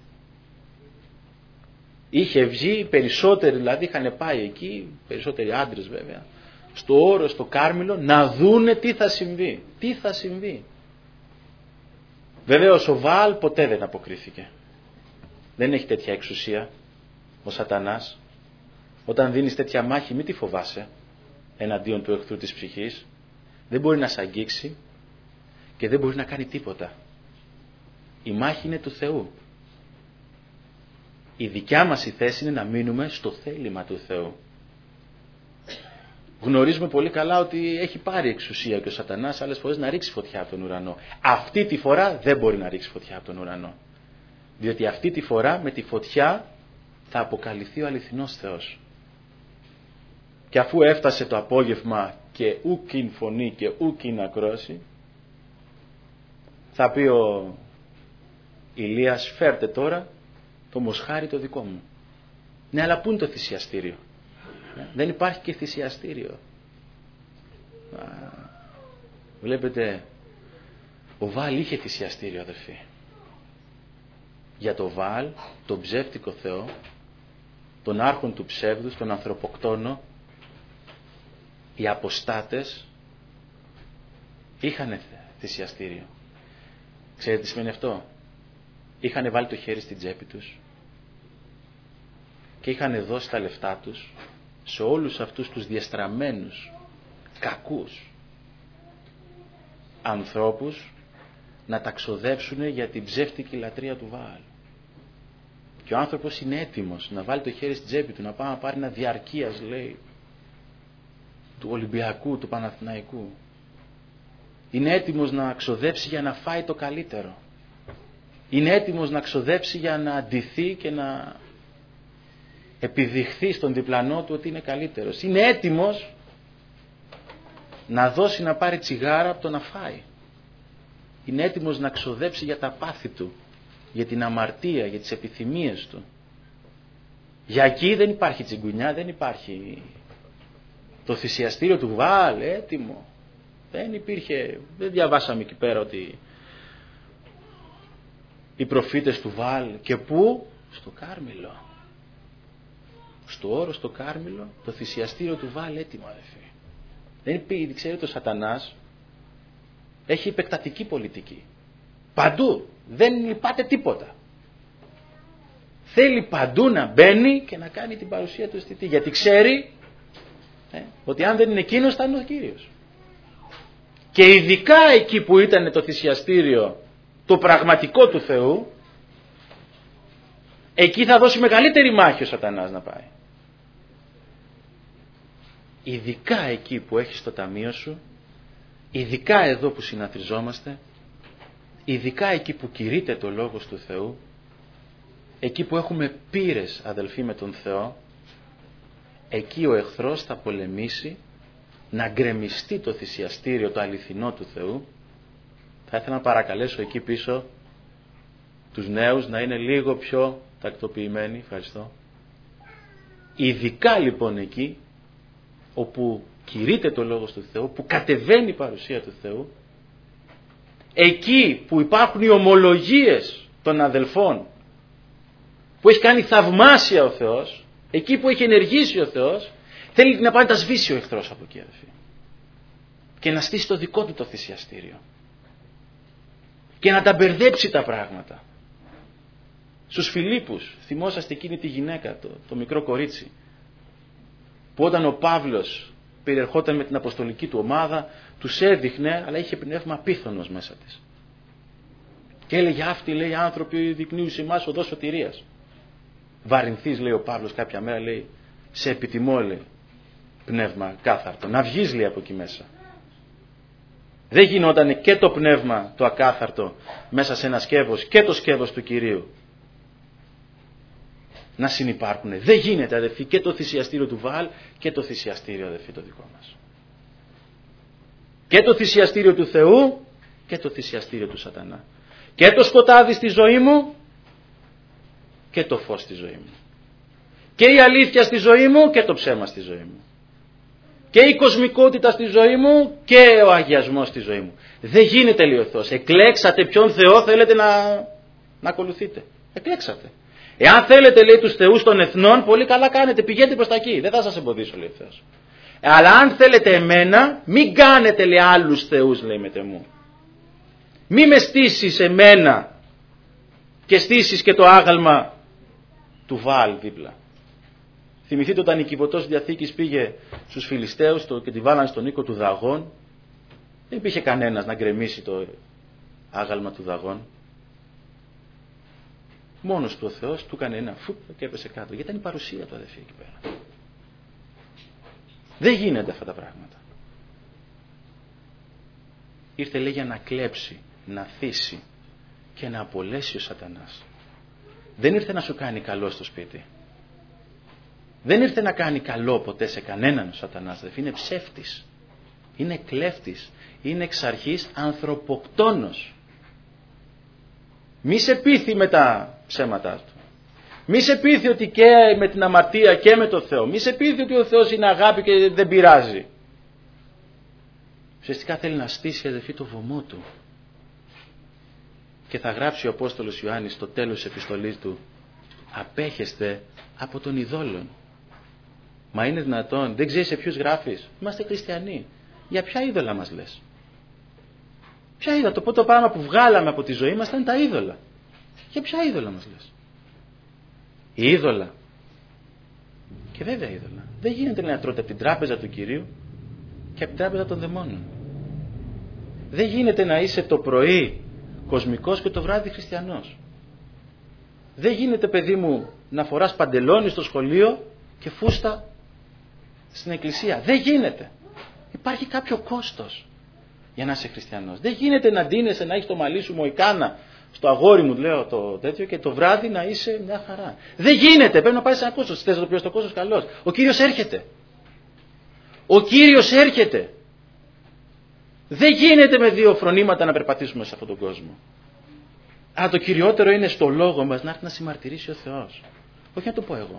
Είχε βγει, οι περισσότεροι δηλαδή είχαν πάει εκεί, περισσότεροι άντρες βέβαια, στο όρος, στο Κάρμιλο, να δούνε τι θα συμβεί. Τι θα συμβεί. Βεβαίως ο Βαάλ ποτέ δεν αποκρίθηκε. Δεν έχει τέτοια εξουσία ο Σατανάς. Όταν δίνεις τέτοια μάχη μην τη φοβάσαι εναντίον του εχθρού της ψυχής. Δεν μπορεί να σ' αγγίξει και δεν μπορεί να κάνει τίποτα. Η μάχη είναι του Θεού. Η δικιά μας η θέση είναι να μείνουμε στο θέλημα του Θεού. Γνωρίζουμε πολύ καλά ότι έχει πάρει εξουσία και ο σατανάς άλλες φορές να ρίξει φωτιά από τον ουρανό. Αυτή τη φορά δεν μπορεί να ρίξει φωτιά από τον ουρανό. Διότι αυτή τη φορά με τη φωτιά θα αποκαλυφθεί ο αληθινός Θεός. Και αφού έφτασε το απόγευμα και ούκιν φωνή και ούκιν ακρόση, θα πει ο Ηλίας, φέρτε τώρα το μοσχάρι το δικό μου. Ναι, αλλά πού είναι το θυσιαστήριο? Δεν υπάρχει και θυσιαστήριο. Βλέπετε, ο Βαάλ είχε θυσιαστήριο, αδερφοί. Για το Βαάλ, τον ψεύτικο Θεό, τον άρχον του ψεύδους, τον ανθρωποκτόνο, οι αποστάτες είχαν θυσιαστήριο. Ξέρετε τι σημαίνει αυτό? Είχαν βάλει το χέρι στην τσέπη τους και είχαν δώσει τα λεφτά τους σε όλους αυτούς τους διεστραμμένους, κακούς ανθρώπους να τα ξοδέψουν για την ψεύτικη λατρεία του Βαάλ. Και ο άνθρωπος είναι έτοιμος να βάλει το χέρι στην τσέπη του, να πάει να πάρει ένα διαρκείας, λέει, του Ολυμπιακού, του Παναθηναϊκού. Είναι έτοιμος να ξοδέψει για να φάει το καλύτερο. Είναι έτοιμος να ξοδέψει για να αντιθεί και να επιδειχθεί στον διπλανό του ότι είναι καλύτερος. Είναι έτοιμος να δώσει να πάρει τσιγάρα από το να φάει. Είναι έτοιμος να ξοδέψει για τα πάθη του, για την αμαρτία, για τις επιθυμίες του. Για εκεί δεν υπάρχει τσιγκουνιά, δεν υπάρχει το θυσιαστήριο του Βαάλ, έτοιμο. Δεν υπήρχε, δεν διαβάσαμε εκεί πέρα ότι οι προφήτες του Βαάλ και πού? Στο Κάρμηλο. Στο όρος στο Κάρμηλο, το θυσιαστήριο του Βαάλ έτοιμο, αδελφοί. Δεν υπήρχε, ξέρετε, ο σατανάς έχει επεκτατική πολιτική. Παντού. Δεν λυπάται τίποτα. Θέλει παντού να μπαίνει και να κάνει την παρουσία του αισθητή. Γιατί ξέρει ε, ότι αν δεν είναι εκείνος θα είναι ο Κύριος. Και ειδικά εκεί που ήταν το θυσιαστήριο το πραγματικό του Θεού, εκεί θα δώσει μεγαλύτερη μάχη ο σατανάς να πάει. Ειδικά εκεί που έχεις το ταμείο σου, ειδικά εδώ που συναθριζόμαστε, ειδικά εκεί που κηρύτται το λόγος του Θεού, εκεί που έχουμε πείρες, αδελφοί, με τον Θεό, εκεί ο εχθρός θα πολεμήσει να γκρεμιστεί το θυσιαστήριο, το αληθινό του Θεού. Θα ήθελα να παρακαλέσω εκεί πίσω τους νέους να είναι λίγο πιο τακτοποιημένοι. Ευχαριστώ. Ειδικά λοιπόν εκεί όπου κηρύτται το λόγος του Θεού, που κατεβαίνει η παρουσία του Θεού, εκεί που υπάρχουν οι ομολογίες των αδελφών, που έχει κάνει θαυμάσια ο Θεός, εκεί που έχει ενεργήσει ο Θεός, θέλει να πάει να τα σβήσει ο εχθρός από εκεί, αδελφοί, και να στήσει το δικό του το θυσιαστήριο και να τα μπερδέψει τα πράγματα. Στους Φιλίππους, θυμόσαστε εκείνη τη γυναίκα, το, το μικρό κορίτσι, που όταν ο Παύλος περιερχόταν με την αποστολική του ομάδα, τους έδειχνε, αλλά είχε πνεύμα απίθωνος μέσα της. Και έλεγε, αυτοί, λέει, άνθρωποι δεικνύουν σε εμάς οδό σωτηρίας. Βαρυνθείς, λέει ο Παύλος κάποια μέρα, λέει, σε επιτιμώ, λέει, πνεύμα κάθαρτο, να βγεις, λέει, από εκεί μέσα. Δεν γινόταν και το πνεύμα το ακάθαρτο μέσα σε ένα σκεύος και το σκεύος του Κυρίου να συνυπάρχουν. Δεν γίνεται, αδελφοί, και το θυσιαστήριο του Βαάλ και το θυσιαστήριο, αδελφοί, το δικό μας. Και το θυσιαστήριο του Θεού και το θυσιαστήριο του σατανά. Και το σκοτάδι στη ζωή μου και το φως στη ζωή μου. Και η αλήθεια στη ζωή μου και το ψέμα στη ζωή μου. Και η κοσμικότητα στη ζωή μου και ο αγιασμός στη ζωή μου. Δεν γίνεται, λέει ο Θεός. Εκλέξατε ποιον Θεό θέλετε να, να ακολουθείτε. Εκλέξατε. Εάν θέλετε, λέει, τους θεούς των εθνών, πολύ καλά κάνετε. Πηγαίνετε προς τα εκεί. Δεν θα σας εμποδίσω, λέει ο Θεός. Αλλά αν θέλετε εμένα, μην κάνετε, λέει, άλλους θεούς, λέει, μετ' εμού. Μη με στήσεις εμένα και στήσεις και το άγαλμα του Βαάλ δίπλα. Θυμηθείτε όταν η Κιβωτός Διαθήκης πήγε στους Φιλιστέους και τη βάλανε στον οίκο του Δαγών. Δεν υπήρχε κανένας να γκρεμίσει το άγαλμα του Δαγών. Μόνος του ο Θεός του έκανε ένα φουπ και έπεσε κάτω. Γιατί ήταν η παρουσία του, αδελφοί, εκεί πέρα. Δεν γίνεται αυτά τα πράγματα. Ήρθε, λέει, για να κλέψει, να θύσει και να απολέσει ο σατανάς. Δεν ήρθε να σου κάνει καλό στο σπίτι. Δεν ήρθε να κάνει καλό ποτέ σε κανέναν ο σατανάς. Αδελφοί, είναι ψεύτης. Είναι κλέφτης. Είναι εξ αρχής ανθρωποκτόνος. Μη σε πείθει με τα ψέματά του. Μη σε πείθει ότι και με την αμαρτία και με το Θεό. Μη σε πείθει ότι ο Θεός είναι αγάπη και δεν πειράζει. Ουσιαστικά θέλει να στήσει, αδελφοί, το βωμό του. Και θα γράψει ο Απόστολος Ιωάννης στο τέλος της επιστολής του: απέχεστε από τον ειδόλων. Μα είναι δυνατόν? Δεν ξέρεις σε ποιους γράφεις? Είμαστε χριστιανοί. Για ποια είδωλα μας λες? Ποια είδωλα? Το πρώτο πράγμα που βγάλαμε από τη ζωή μας ήταν τα είδωλα. Για ποια είδωλα μας λες? Η είδωλα. Και βέβαια είδωλα. Δεν γίνεται να τρώτε από την τράπεζα του Κυρίου και από την τράπεζα των δαιμόνων. Δεν γίνεται να είσαι το πρωί κοσμικός και το βράδυ χριστιανός. Δεν γίνεται, παιδί μου, να φοράς παντελόνι στο σχολείο και φούστα στην εκκλησία. Δεν γίνεται. Υπάρχει κάποιο κόστος για να είσαι χριστιανός. Δεν γίνεται να ντύνεσαι, να έχεις το μαλλί σου μοϊκάνα, στο αγόρι μου λέω το τέτοιο, και το βράδυ να είσαι μια χαρά. Δεν γίνεται. Πρέπει να πάρεις ένα κόστος. Θες να το πληρώσεις το κόστος, καλώς. Ο Κύριος έρχεται. Ο Κύριος έρχεται. Δεν γίνεται με δύο φρονήματα να περπατήσουμε σε αυτόν τον κόσμο. Αλλά το κυριότερο είναι στο λόγο μας να έρθει να συμμαρτυρήσει ο Θεός. Όχι να το πω εγώ.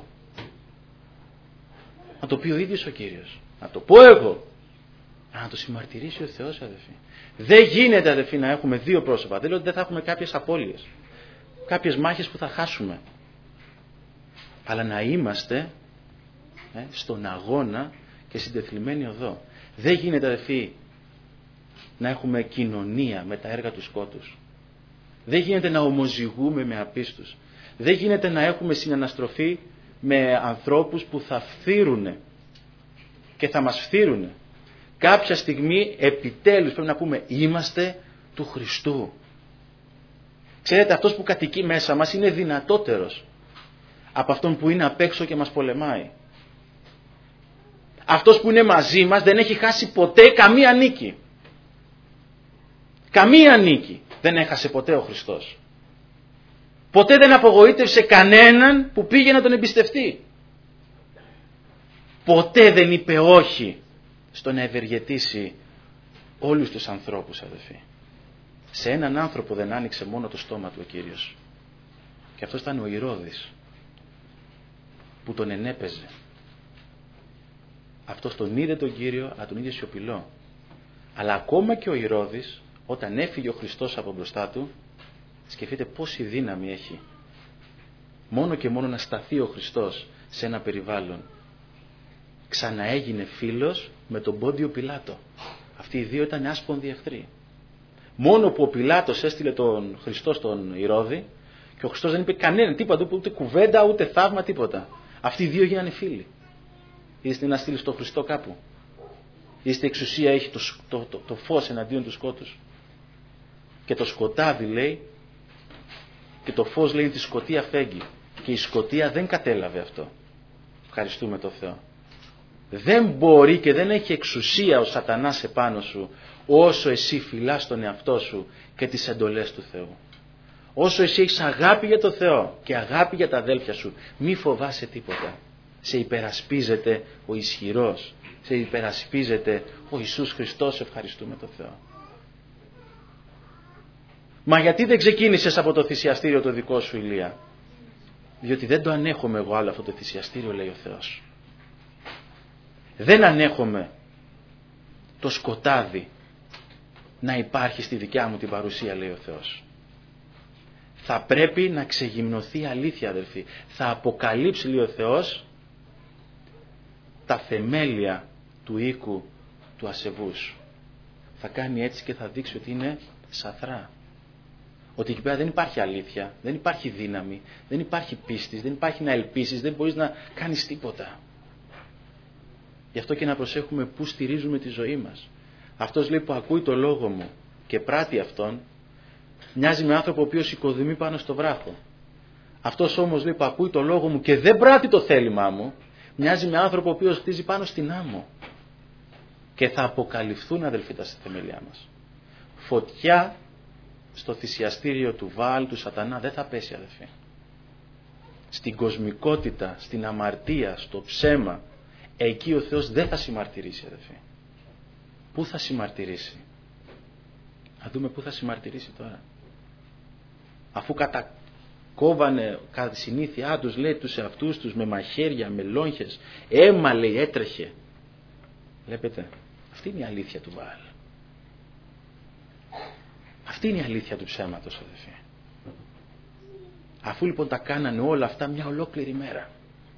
Να το πει ο ίδιος ο Κύριος. Να το πω εγώ. Αλλά να το συμμαρτυρήσει ο Θεός, αδελφοί. Δεν γίνεται, αδελφοί, να έχουμε δύο πρόσωπα. Δεν λέω ότι δεν θα έχουμε κάποιες απώλειες. Κάποιες μάχες που θα χάσουμε. Αλλά να είμαστε ε, στον αγώνα και συντεθλιμμένοι οδό. Δεν γίνεται, αδελφοί, να έχουμε κοινωνία με τα έργα του σκότους. Δεν γίνεται να ομοζυγούμε με απίστους. Δεν γίνεται να έχουμε συναναστροφή με ανθρώπους που θα φθείρουνε και θα μας φθείρουνε. Κάποια στιγμή επιτέλους πρέπει να πούμε είμαστε του Χριστού. Ξέρετε, αυτός που κατοικεί μέσα μας είναι δυνατότερος από αυτόν που είναι απ' έξω και μας πολεμάει. Αυτός που είναι μαζί μας δεν έχει χάσει ποτέ καμία νίκη. Καμία νίκη δεν έχασε ποτέ ο Χριστός. Ποτέ δεν απογοήτευσε κανέναν που πήγε να τον εμπιστευτεί. Ποτέ δεν είπε όχι στο να ευεργετήσει όλους τους ανθρώπους, αδελφοί. Σε έναν άνθρωπο δεν άνοιξε μόνο το στόμα του ο Κύριος. Και αυτός ήταν ο Ηρώδης που τον ενέπαιζε. Αυτός τον είδε τον Κύριο, αλλά τον είδε σιωπηλό. Αλλά ακόμα και ο Ηρώδης, όταν έφυγε ο Χριστός από μπροστά του, σκεφτείτε πόση δύναμη έχει. Μόνο και μόνο να σταθεί ο Χριστός σε ένα περιβάλλον. Ξαναέγινε φίλος με τον Πόντιο Πιλάτο. Αυτοί οι δύο ήταν άσπονδοι εχθροί. Μόνο που ο Πιλάτος έστειλε τον Χριστό στον Ηρώδη και ο Χριστός δεν είπε κανέναν τίποτα, ούτε κουβέντα, ούτε θαύμα, τίποτα. Αυτοί οι δύο γίνανε φίλοι. Είστε να στείλει τον Χριστό κάπου. Είστε εξουσία, έχει το, το, το, το φως εναντίον του σκότους. Και το σκοτάδι λέει, και το φως λέει τη σκοτία φέγγει. Και η σκοτία δεν κατέλαβε αυτό. Ευχαριστούμε τον Θεό. Δεν μπορεί και δεν έχει εξουσία ο σατανάς επάνω σου όσο εσύ φυλάς τον εαυτό σου και τις εντολές του Θεού. Όσο εσύ έχεις αγάπη για τον Θεό και αγάπη για τα αδέλφια σου, μη φοβάσαι τίποτα. Σε υπερασπίζεται ο ισχυρός. Σε υπερασπίζεται ο Ιησούς Χριστός, ευχαριστούμε τον Θεό. Μα γιατί δεν ξεκίνησες από το θυσιαστήριο το δικό σου, Ηλία? Διότι δεν το ανέχομαι εγώ άλλο αυτό το θυσιαστήριο, λέει ο Θεός. Δεν ανέχομαι το σκοτάδι να υπάρχει στη δικιά μου την παρουσία, λέει ο Θεός. Θα πρέπει να ξεγυμνωθεί αλήθεια, αδελφοί. Θα αποκαλύψει, λέει ο Θεός, τα θεμέλια του οίκου του ασεβούς. Θα κάνει έτσι και θα δείξει ότι είναι σαθρά. Ότι εκεί πέρα δεν υπάρχει αλήθεια, δεν υπάρχει δύναμη, δεν υπάρχει πίστη, δεν υπάρχει να ελπίσεις, δεν μπορείς να κάνεις τίποτα. Γι' αυτό και να προσέχουμε πού στηρίζουμε τη ζωή μας. Αυτός, λέει, που ακούει το λόγο μου και πράττει αυτόν, μοιάζει με άνθρωπο ο οποίος οικοδομεί πάνω στο βράχο. Αυτός όμως, λέει, που ακούει το λόγο μου και δεν πράττει το θέλημά μου, μοιάζει με άνθρωπο ο οποίος χτίζει πάνω στην άμμο. Και θα αποκαλυφθούν, αδελφοί, τα θεμελιά μας. Φωτιά στο θυσιαστήριο του Βαάλ, του Σατανά, δεν θα πέσει, αδελφοί. Στην κοσμικότητα, στην αμαρτία, στο ψέμα, εκεί ο Θεός δεν θα συμμαρτυρήσει, αδελφοί. Πού θα συμμαρτυρήσει? Να δούμε πού θα συμμαρτυρήσει τώρα. Αφού κατακόβανε κατά τη συνήθειά τους, λέει, τους εαυτούς τους με μαχαίρια, με λόγχες, αίμα, λέει, έτρεχε. Βλέπετε, αυτή είναι η αλήθεια του Βαάλ. Αυτή είναι η αλήθεια του ψέματος, αδελφοί. Αφού λοιπόν τα κάνανε όλα αυτά μια ολόκληρη μέρα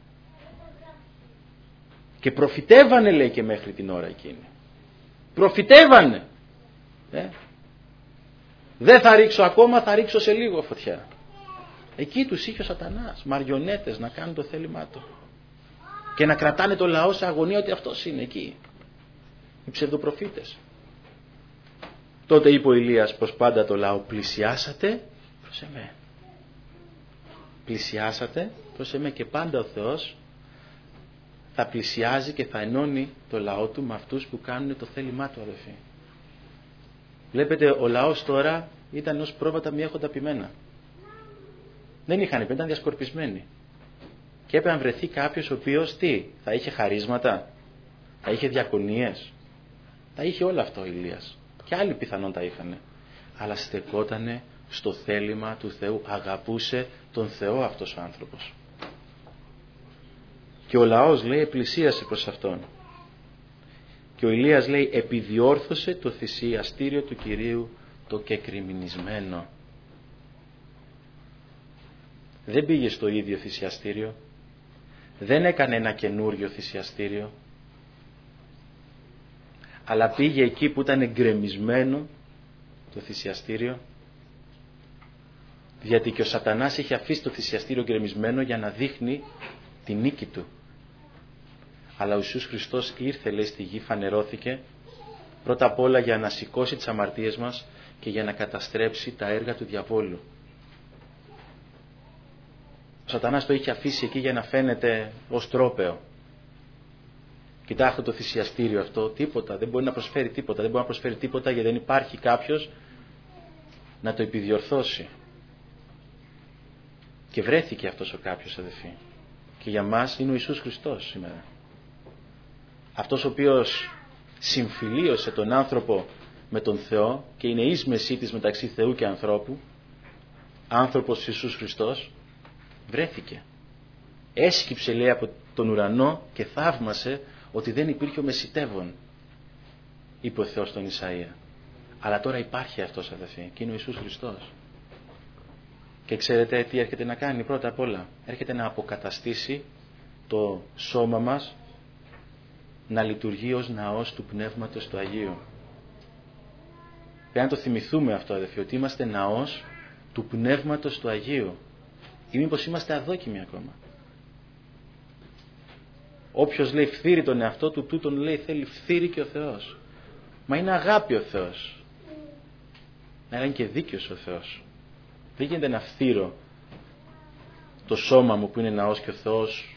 και προφητεύανε, λέει, και μέχρι την ώρα εκείνη. Προφητεύανε. Ε? Δεν θα ρίξω ακόμα, θα ρίξω σε λίγο φωτιά. Εκεί τους είχε ο Σατανάς, μαριονέτες, να κάνουν το θέλημά του και να κρατάνε το λαό σε αγωνία ότι αυτός είναι εκεί. Οι ψευδοπροφήτες. Τότε είπε ο Ηλίας προς πάντα το λαό, πλησιάσατε προς εμέ. Πλησιάσατε προς εμέ, και πάντα ο Θεός θα πλησιάζει και θα ενώνει το λαό του με αυτούς που κάνουν το θέλημά του, αδελφοί. Βλέπετε, ο λαός τώρα ήταν ως πρόβατα μη έχοντα πειμένα. Δεν είχαν πει, ήταν διασκορπισμένοι. Και έπρεπε να βρεθεί κάποιος ο οποίος τι, θα είχε χαρίσματα, θα είχε διακονίες, θα είχε όλα αυτό ο Ηλίας. Και άλλοι πιθανόν τα είχαν. Αλλά στεκότανε στο θέλημα του Θεού, αγαπούσε τον Θεό αυτός ο άνθρωπος. Και ο λαός, λέει, πλησίασε προς αυτόν. Και ο Ηλίας, λέει, επιδιόρθωσε το θυσιαστήριο του Κυρίου το κεκριμνισμένο. Δεν πήγε στο ίδιο θυσιαστήριο, δεν έκανε ένα καινούριο θυσιαστήριο, αλλά πήγε εκεί που ήταν εγκρεμισμένο το θυσιαστήριο, γιατί και ο Σατανάς είχε αφήσει το θυσιαστήριο γκρεμισμένο για να δείχνει τη νίκη του. Αλλά ο Ιησούς Χριστός ήρθε, λέει, στη γη, φανερώθηκε πρώτα απ' όλα για να σηκώσει τις αμαρτίες μας και για να καταστρέψει τα έργα του διαβόλου. Ο Σατανάς το είχε αφήσει εκεί για να φαίνεται ως τρόπαιο. Κοιτάξτε το θυσιαστήριο αυτό, τίποτα, δεν μπορεί να προσφέρει τίποτα, δεν μπορεί να προσφέρει τίποτα γιατί δεν υπάρχει κάποιος να το επιδιορθώσει. Και βρέθηκε αυτός ο κάποιος, αδελφοί. Και για μας είναι ο Ιησούς Χριστός σήμερα. Αυτός ο οποίος συμφιλίωσε τον άνθρωπο με τον Θεό και είναι εις μεσίτης μεταξύ Θεού και ανθρώπου, άνθρωπος Ιησούς Χριστός, βρέθηκε. Έσκυψε, λέει, από τον ουρανό και θαύμασε ότι δεν υπήρχε ο μεσιτεύων, είπε ο Θεός στον Ισαΐα. Αλλά τώρα υπάρχει αυτός, αδελφοί, και είναι ο Ιησούς Χριστός. Και ξέρετε τι έρχεται να κάνει? Πρώτα απ' όλα έρχεται να αποκαταστήσει το σώμα μας να λειτουργεί ως ναός του Πνεύματος του Αγίου. Πρέπει να το θυμηθούμε αυτό, αδελφοί, ότι είμαστε ναός του Πνεύματος του Αγίου. Ή μήπως είμαστε αδόκιμοι ακόμα? Όποιος, λέει, φθείρει τον εαυτό του, τούτον, λέει, θέλει φθείρει και ο Θεός. Μα είναι αγάπη ο Θεός. Να είναι και δίκαιος ο Θεός. Δεν γίνεται να φθείρω το σώμα μου που είναι ναός και ο Θεός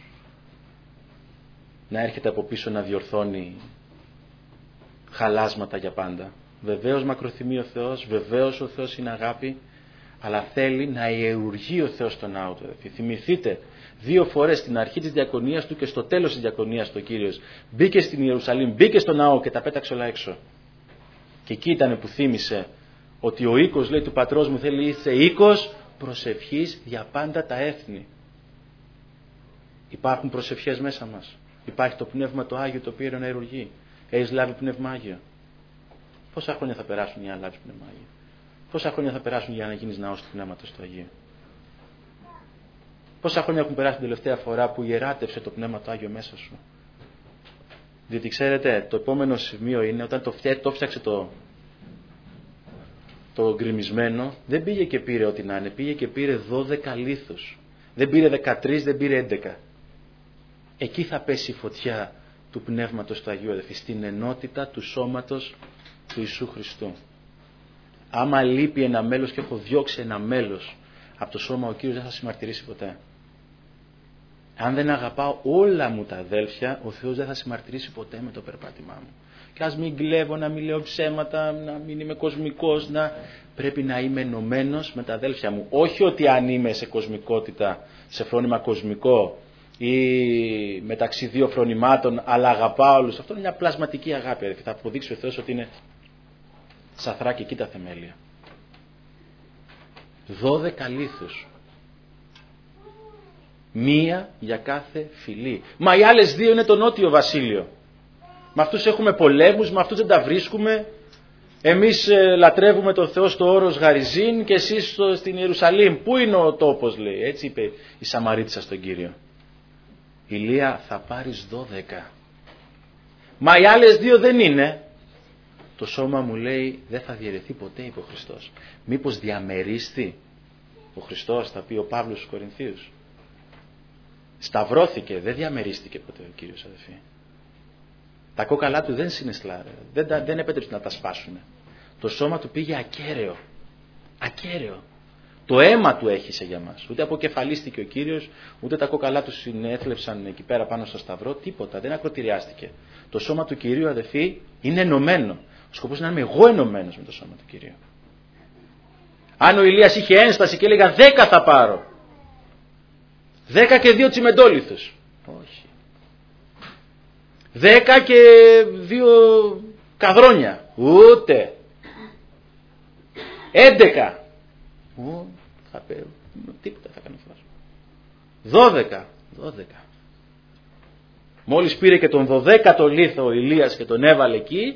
να έρχεται από πίσω να διορθώνει χαλάσματα για πάντα. Βεβαίως μακροθυμεί ο Θεός, βεβαίως ο Θεός είναι αγάπη, αλλά θέλει να ιερουργεί ο Θεός τον ναό του. Θυμηθείτε, δύο φορές στην αρχή της διακονίας του και στο τέλος της διακονίας του ο Κύριος μπήκε στην Ιερουσαλήμ, μπήκε στο ναό και τα πέταξε όλα έξω. Και εκεί ήταν που θύμισε ότι ο οίκος, λέει, του πατρός μου θέλει είσαι οίκος προσευχής για πάντα τα έθνη. Υπάρχουν προσευχές μέσα μας. Υπάρχει το Πνεύμα το Άγιο το οποίο να ιερουργεί. Έχεις λάβει Πνεύμα Άγιο? Πόσα χρόνια θα περάσουν για να λάβεις Πνεύμα Άγιο? Πόσα χρόνια θα περάσουν για να γίνεις ναός του Πνεύματος του Αγίου? Πόσα χρόνια έχουν περάσει την τελευταία φορά που ιεράτευσε το Πνεύμα το Άγιο μέσα σου? Διότι ξέρετε, το επόμενο σημείο είναι όταν το, φτιά, το φτιάξε το, το γκριμισμένο, δεν πήγε και πήρε ό,τι να είναι, πήγε και πήρε δώδεκα λίθους. Δεν πήρε δεκατρείς, δεν πήρε έντεκα. Εκεί θα πέσει η φωτιά του Πνεύματος του Αγίου, αδελφοί, στην ενότητα του σώματος του Ιησού Χριστού. Άμα λείπει ένα μέλος και έχω διώξει ένα μέλος από το σώμα ο Κύριος δεν θα συμμαρτυρήσει ποτέ. Αν δεν αγαπάω όλα μου τα αδέλφια, ο Θεός δεν θα συμμαρτυρήσει ποτέ με το περπάτημά μου. Και ας μην κλέβω, να μην λέω ψέματα, να μην είμαι κοσμικός, να... πρέπει να είμαι ενωμένος με τα αδέλφια μου. Όχι ότι αν είμαι σε κοσμικότητα, σε φρόνημα κοσμικό ή μεταξύ δύο φρονημάτων, αλλά αγαπάω όλους. Αυτό είναι μια πλασματική αγάπη. Αδελφοί. Θα αποδείξει ο Θεός ότι είναι σαθρά και εκεί τα θεμέλια. Δώδεκα λίθους. Μία για κάθε φυλή. Μα οι άλλες δύο είναι το νότιο βασίλειο. Με αυτούς έχουμε πολέμους, με αυτούς δεν τα βρίσκουμε. Εμείς ε, λατρεύουμε τον Θεό στο όρος Γαριζίν και εσείς στο, στην Ιερουσαλήμ. Πού είναι ο τόπος, λέει. Έτσι είπε η Σαμαρίτισσα στον Κύριο. Ηλία, θα πάρεις δώδεκα. Μα οι άλλες δύο δεν είναι. Το σώμα μου, λέει, δεν θα διαιρεθεί ποτέ, είπε ο Χριστός. Μήπως διαμερίστη ο Χριστός, θα πει ο Παύλος στους Κορινθίους. Σταυρώθηκε, δεν διαμερίστηκε ποτέ ο Κύριος, αδελφοί. Τα κόκαλά του δεν συναισθλά, δεν, δεν επέτρεψε να τα σπάσουν. Το σώμα του πήγε ακέραιο. Ακέραιο. Το αίμα του έχισε για μας. Ούτε αποκεφαλίστηκε ο Κύριος, ούτε τα κόκαλά του συνέθλεψαν εκεί πέρα πάνω στο σταυρό, τίποτα. Δεν ακροτηριάστηκε. Το σώμα του Κυρίου, αδελφοί, είναι ενωμένο. Ο σκοπός είναι να είμαι εγώ ενωμένος με το σώμα του Κυρίου. Αν ο Ηλίας είχε ένσταση και έλεγα δέκα θα πάρω. Δέκα και δύο τσιμεντόλιθους. Όχι. Δέκα και δύο καδρόνια. Ούτε. Έντεκα. Ου, θα πέρω. Τίποτα θα κάνω φράσο. Δώδεκα. Δώδεκα. Μόλις πήρε και τον δωδέκατο λίθο ο Ηλίας και τον έβαλε εκεί,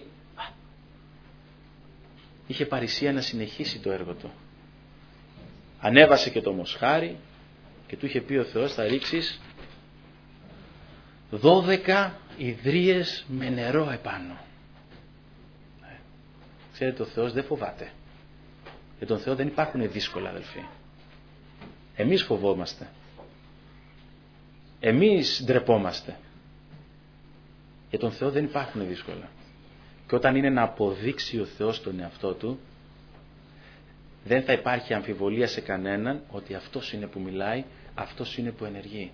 είχε παρησία να συνεχίσει το έργο του. Ανέβασε και το μοσχάρι και του είχε πει ο Θεός, θα ρίξεις δώδεκα ιδρύες με νερό επάνω. Ξέρετε, ο Θεός δεν φοβάται. Για τον Θεό δεν υπάρχουν δύσκολα, αδελφοί. Εμείς φοβόμαστε. Εμείς ντρεπόμαστε. Για τον Θεό δεν υπάρχουν δύσκολα. Και όταν είναι να αποδείξει ο Θεός τον εαυτό του, δεν θα υπάρχει αμφιβολία σε κανέναν ότι αυτός είναι που μιλάει, αυτός είναι που ενεργεί.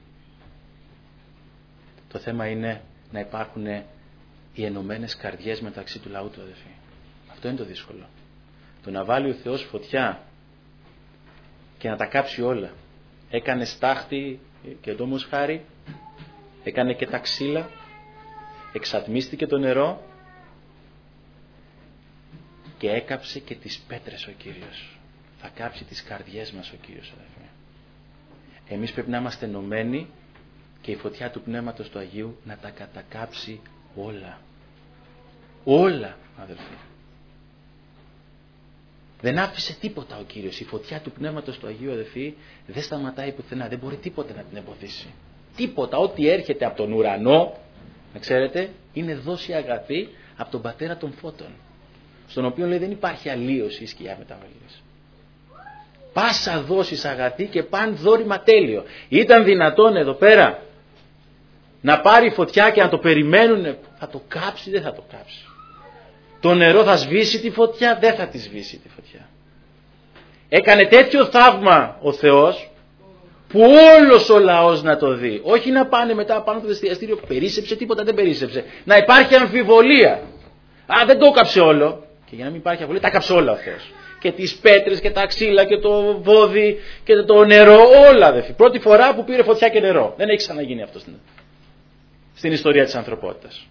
Το θέμα είναι να υπάρχουν οι ενωμένες καρδιές μεταξύ του λαού του, αδελφοί. Αυτό είναι το δύσκολο. Το να βάλει ο Θεός φωτιά και να τα κάψει όλα. Έκανε στάχτη και το μοσχάρι, έκανε και τα ξύλα, εξατμίστηκε το νερό και έκαψε και τις πέτρες ο Κύριος. Θα κάψει τις καρδιές μας ο Κύριος, αδελφοί. Εμείς πρέπει να είμαστε ενωμένοι και η φωτιά του Πνεύματος του Αγίου να τα κατακάψει όλα. Όλα, αδελφοί. Δεν άφησε τίποτα ο Κύριος. Η φωτιά του Πνεύματος του Αγίου, αδελφοί, δεν σταματάει πουθενά. Δεν μπορεί τίποτα να την εμποδίσει. Τίποτα, ό,τι έρχεται από τον ουρανό, να ξέρετε, είναι δόση αγαθή από τον Πατέρα των Φώτων. Στον οποίο, λέει, δεν υπάρχει αλλίωση ή σκιά μεταβολής. Πάσα δόση αγαθή και παν δόρημα τέλειο. Ήταν δυνατόν εδώ πέρα να πάρει φωτιά και να το περιμένουν, θα το κάψει, δεν θα το κάψει. Το νερό θα σβήσει τη φωτιά, δεν θα τη σβήσει τη φωτιά. Έκανε τέτοιο θαύμα ο Θεός που όλος ο λαός να το δει. Όχι να πάνε μετά πάνω το εστιαστήριο, περίσσεψε, τίποτα δεν περίσσεψε. Να υπάρχει αμφιβολία. Α, δεν το έκαψε όλο. Και για να μην υπάρχει αμφιβολία, τα κάψε όλα ο Θεός. Και τις πέτρες και τα ξύλα και το βόδι και το νερό, όλα, δε. Πρώτη φορά που πήρε φωτιά και νερό. Δεν έχει ξαναγίνει αυτό στην, στην ιστορία της ανθρωπότητας.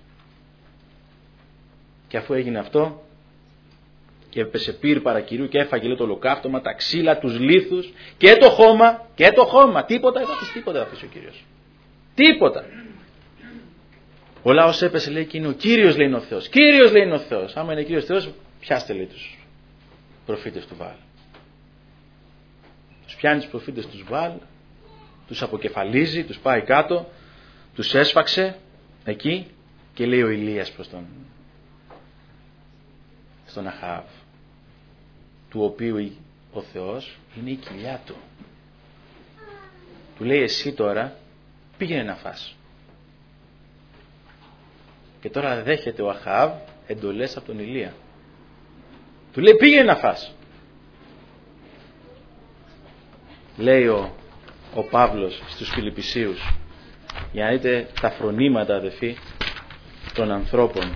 Και αφού έγινε αυτό και έπεσε πύρ παρακυρίου και έφαγε, λέει, το ολοκαύτωμα, τα ξύλα, τους λίθους και το χώμα, και το χώμα, τίποτα δεν θα αφήσει, τίποτα δεν θα αφήσει ο Κύριος. Τίποτα. Ο λαός έπεσε, λέει, και είναι ο Κύριος, λέει, είναι ο Θεός. Κύριος, λέει, είναι ο Θεός. Άμα είναι Κύριος Θεός, πιάστε, λέει, τους προφήτες του Βαάλ. Τους πιάνει τους προφήτες του Βαάλ, τους αποκεφαλίζει, τους πάει κάτω, τους έσφαξε εκεί και λέει ο Ηλίας προς τον στον Αχάβ, του οποίου ο Θεός είναι η κοιλιά του. Του λέει, εσύ τώρα πήγαινε να φας. Και τώρα δέχεται ο Αχάβ εντολές από τον Ηλία. Του λέει, πήγαινε να φας. λέει ο, ο Παύλος στους Φιλιππισίους, για να δείτε τα φρονήματα, αδελφοί, των ανθρώπων.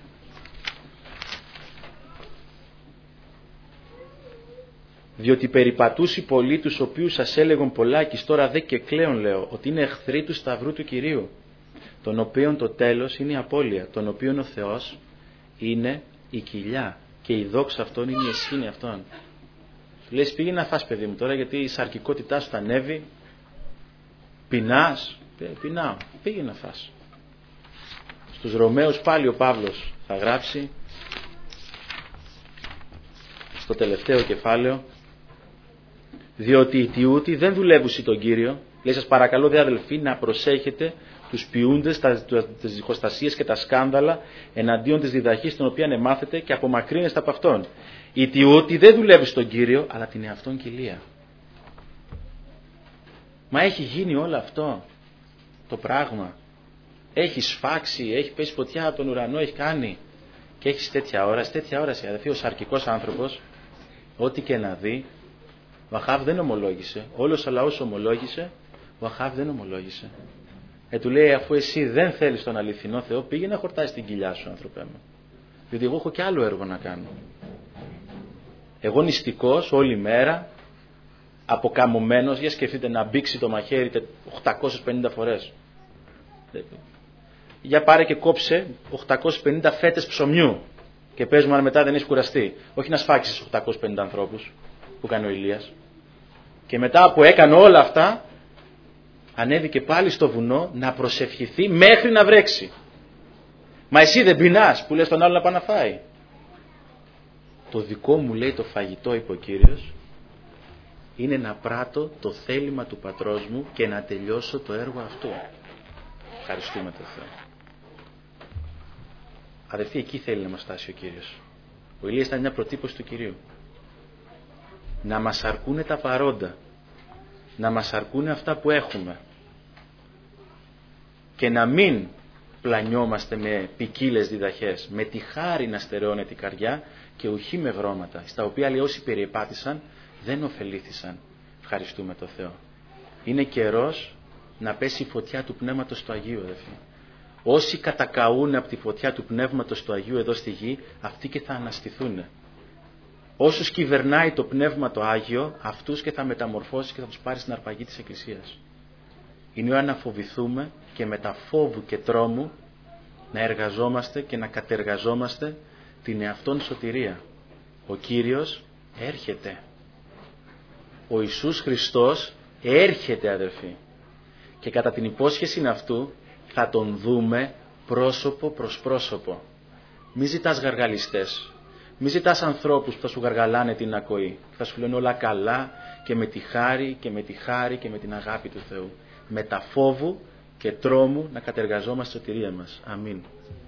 Διότι περιπατούσι πολλοί, τους οποίους σας έλεγον πολλάκις, τώρα δε και κλαίον λέω, ότι είναι εχθροί του σταυρού του Κυρίου, τον οποίον το τέλος είναι η απώλεια, τον οποίον ο Θεός είναι η κοιλιά και η δόξα αυτών είναι η αισχήνη αυτών. Του λες, πήγαινε να φας, παιδί μου, τώρα, γιατί η σαρκικότητά σου θα ανέβει, πεινάς. Πεινάω, πήγαινε να φας. Στους Ρωμαίους πάλι ο Παύλος θα γράψει, στο τελευταίο κεφάλαιο, διότι οι τιούτοι δεν δουλεύουσι τον Κύριο. Λέει, σας παρακαλώ δε αδελφοί να προσέχετε τους ποιούντες, τις διχοστασίες και τα σκάνδαλα εναντίον της διδαχής την οποία εμάθετε και απομακρύνεστε από αυτόν. Οι τιούτοι δεν δουλεύουν στον Κύριο, αλλά την εαυτόν κοιλία. Μα έχει γίνει όλο αυτό το πράγμα. Έχει σφάξει, έχει πέσει φωτιά από τον ουρανό, έχει κάνει. Και έχει τέτοια όραση, τέτοια όραση. Αδελφοί, ο σαρκικός άνθρωπος, ό,τι και να δει, ο Αχάβ δεν ομολόγησε. Όλος ο λαός ομολόγησε, ο Αχάβ δεν ομολόγησε. Ε, του λέει, αφού εσύ δεν θέλεις τον αληθινό Θεό, πήγαινε να χορτάσεις την κοιλιά σου, άνθρωπέ μου. Διότι εγώ έχω και άλλο έργο να κάνω. Εγώ νηστικός όλη μέρα, αποκαμωμένος, για σκεφτείτε να μπήξει το μαχαίρι οκτακόσιες πενήντα φορές. Για πάρε και κόψε οκτακόσιες πενήντα φέτες ψωμιού και πες μου αν μετά δεν έχει κουραστεί. Όχι να σφάξεις οκτακόσιους πενήντα ανθρώπους που έκανε ο Ηλίας. Και μετά που έκανε όλα αυτά, ανέβηκε πάλι στο βουνό να προσευχηθεί μέχρι να βρέξει. Μα εσύ δεν πεινάς που λες τον άλλο να πάει να φάει. Το δικό μου, λέει, το φαγητό, είπε ο Κύριος, είναι να πράττω το θέλημα του πατρός μου και να τελειώσω το έργο αυτό. Ευχαριστούμε τον Θεό. Αδελφοί, εκεί θέλει να μας φτάσει ο Κύριος. Ο Ηλίας ήταν μια προτύπωση του Κυρίου. Να μας αρκούνε τα παρόντα, να μας αρκούνε αυτά που έχουμε και να μην πλανιόμαστε με ποικίλες διδαχές, με τη χάρη να στερεώνεται η καρδιά και ουχή με βρώματα, στα οποία, λέει, όσοι περιεπάτησαν δεν ωφελήθησαν. Ευχαριστούμε τον Θεό. Είναι καιρός να πέσει η φωτιά του Πνεύματος του Αγίου, αδελφοί. Όσοι κατακαούν από τη φωτιά του Πνεύματος του Αγίου εδώ στη γη, αυτοί και θα αναστηθούν. Όσους κυβερνάει το Πνεύμα το Άγιο, αυτούς και θα μεταμορφώσει και θα τους πάρει στην αρπαγή της Εκκλησίας. Είναι ώρα να φοβηθούμε και με τα φόβου και τρόμου να εργαζόμαστε και να κατεργαζόμαστε την εαυτόν σωτηρία. Ο Κύριος έρχεται. Ο Ιησούς Χριστός έρχεται, αδελφοί. Και κατά την υπόσχεση αυτού θα τον δούμε πρόσωπο προς πρόσωπο. Μη ζητάς γαργαλιστές. Μη ζητάς ανθρώπους που θα σου γαργαλάνε την ακοή. Θα σου λένε όλα καλά και με τη χάρη και με τη χάρη και με την αγάπη του Θεού. Με τα φόβου και τρόμου να κατεργαζόμαστε σωτηρία μας. Αμήν.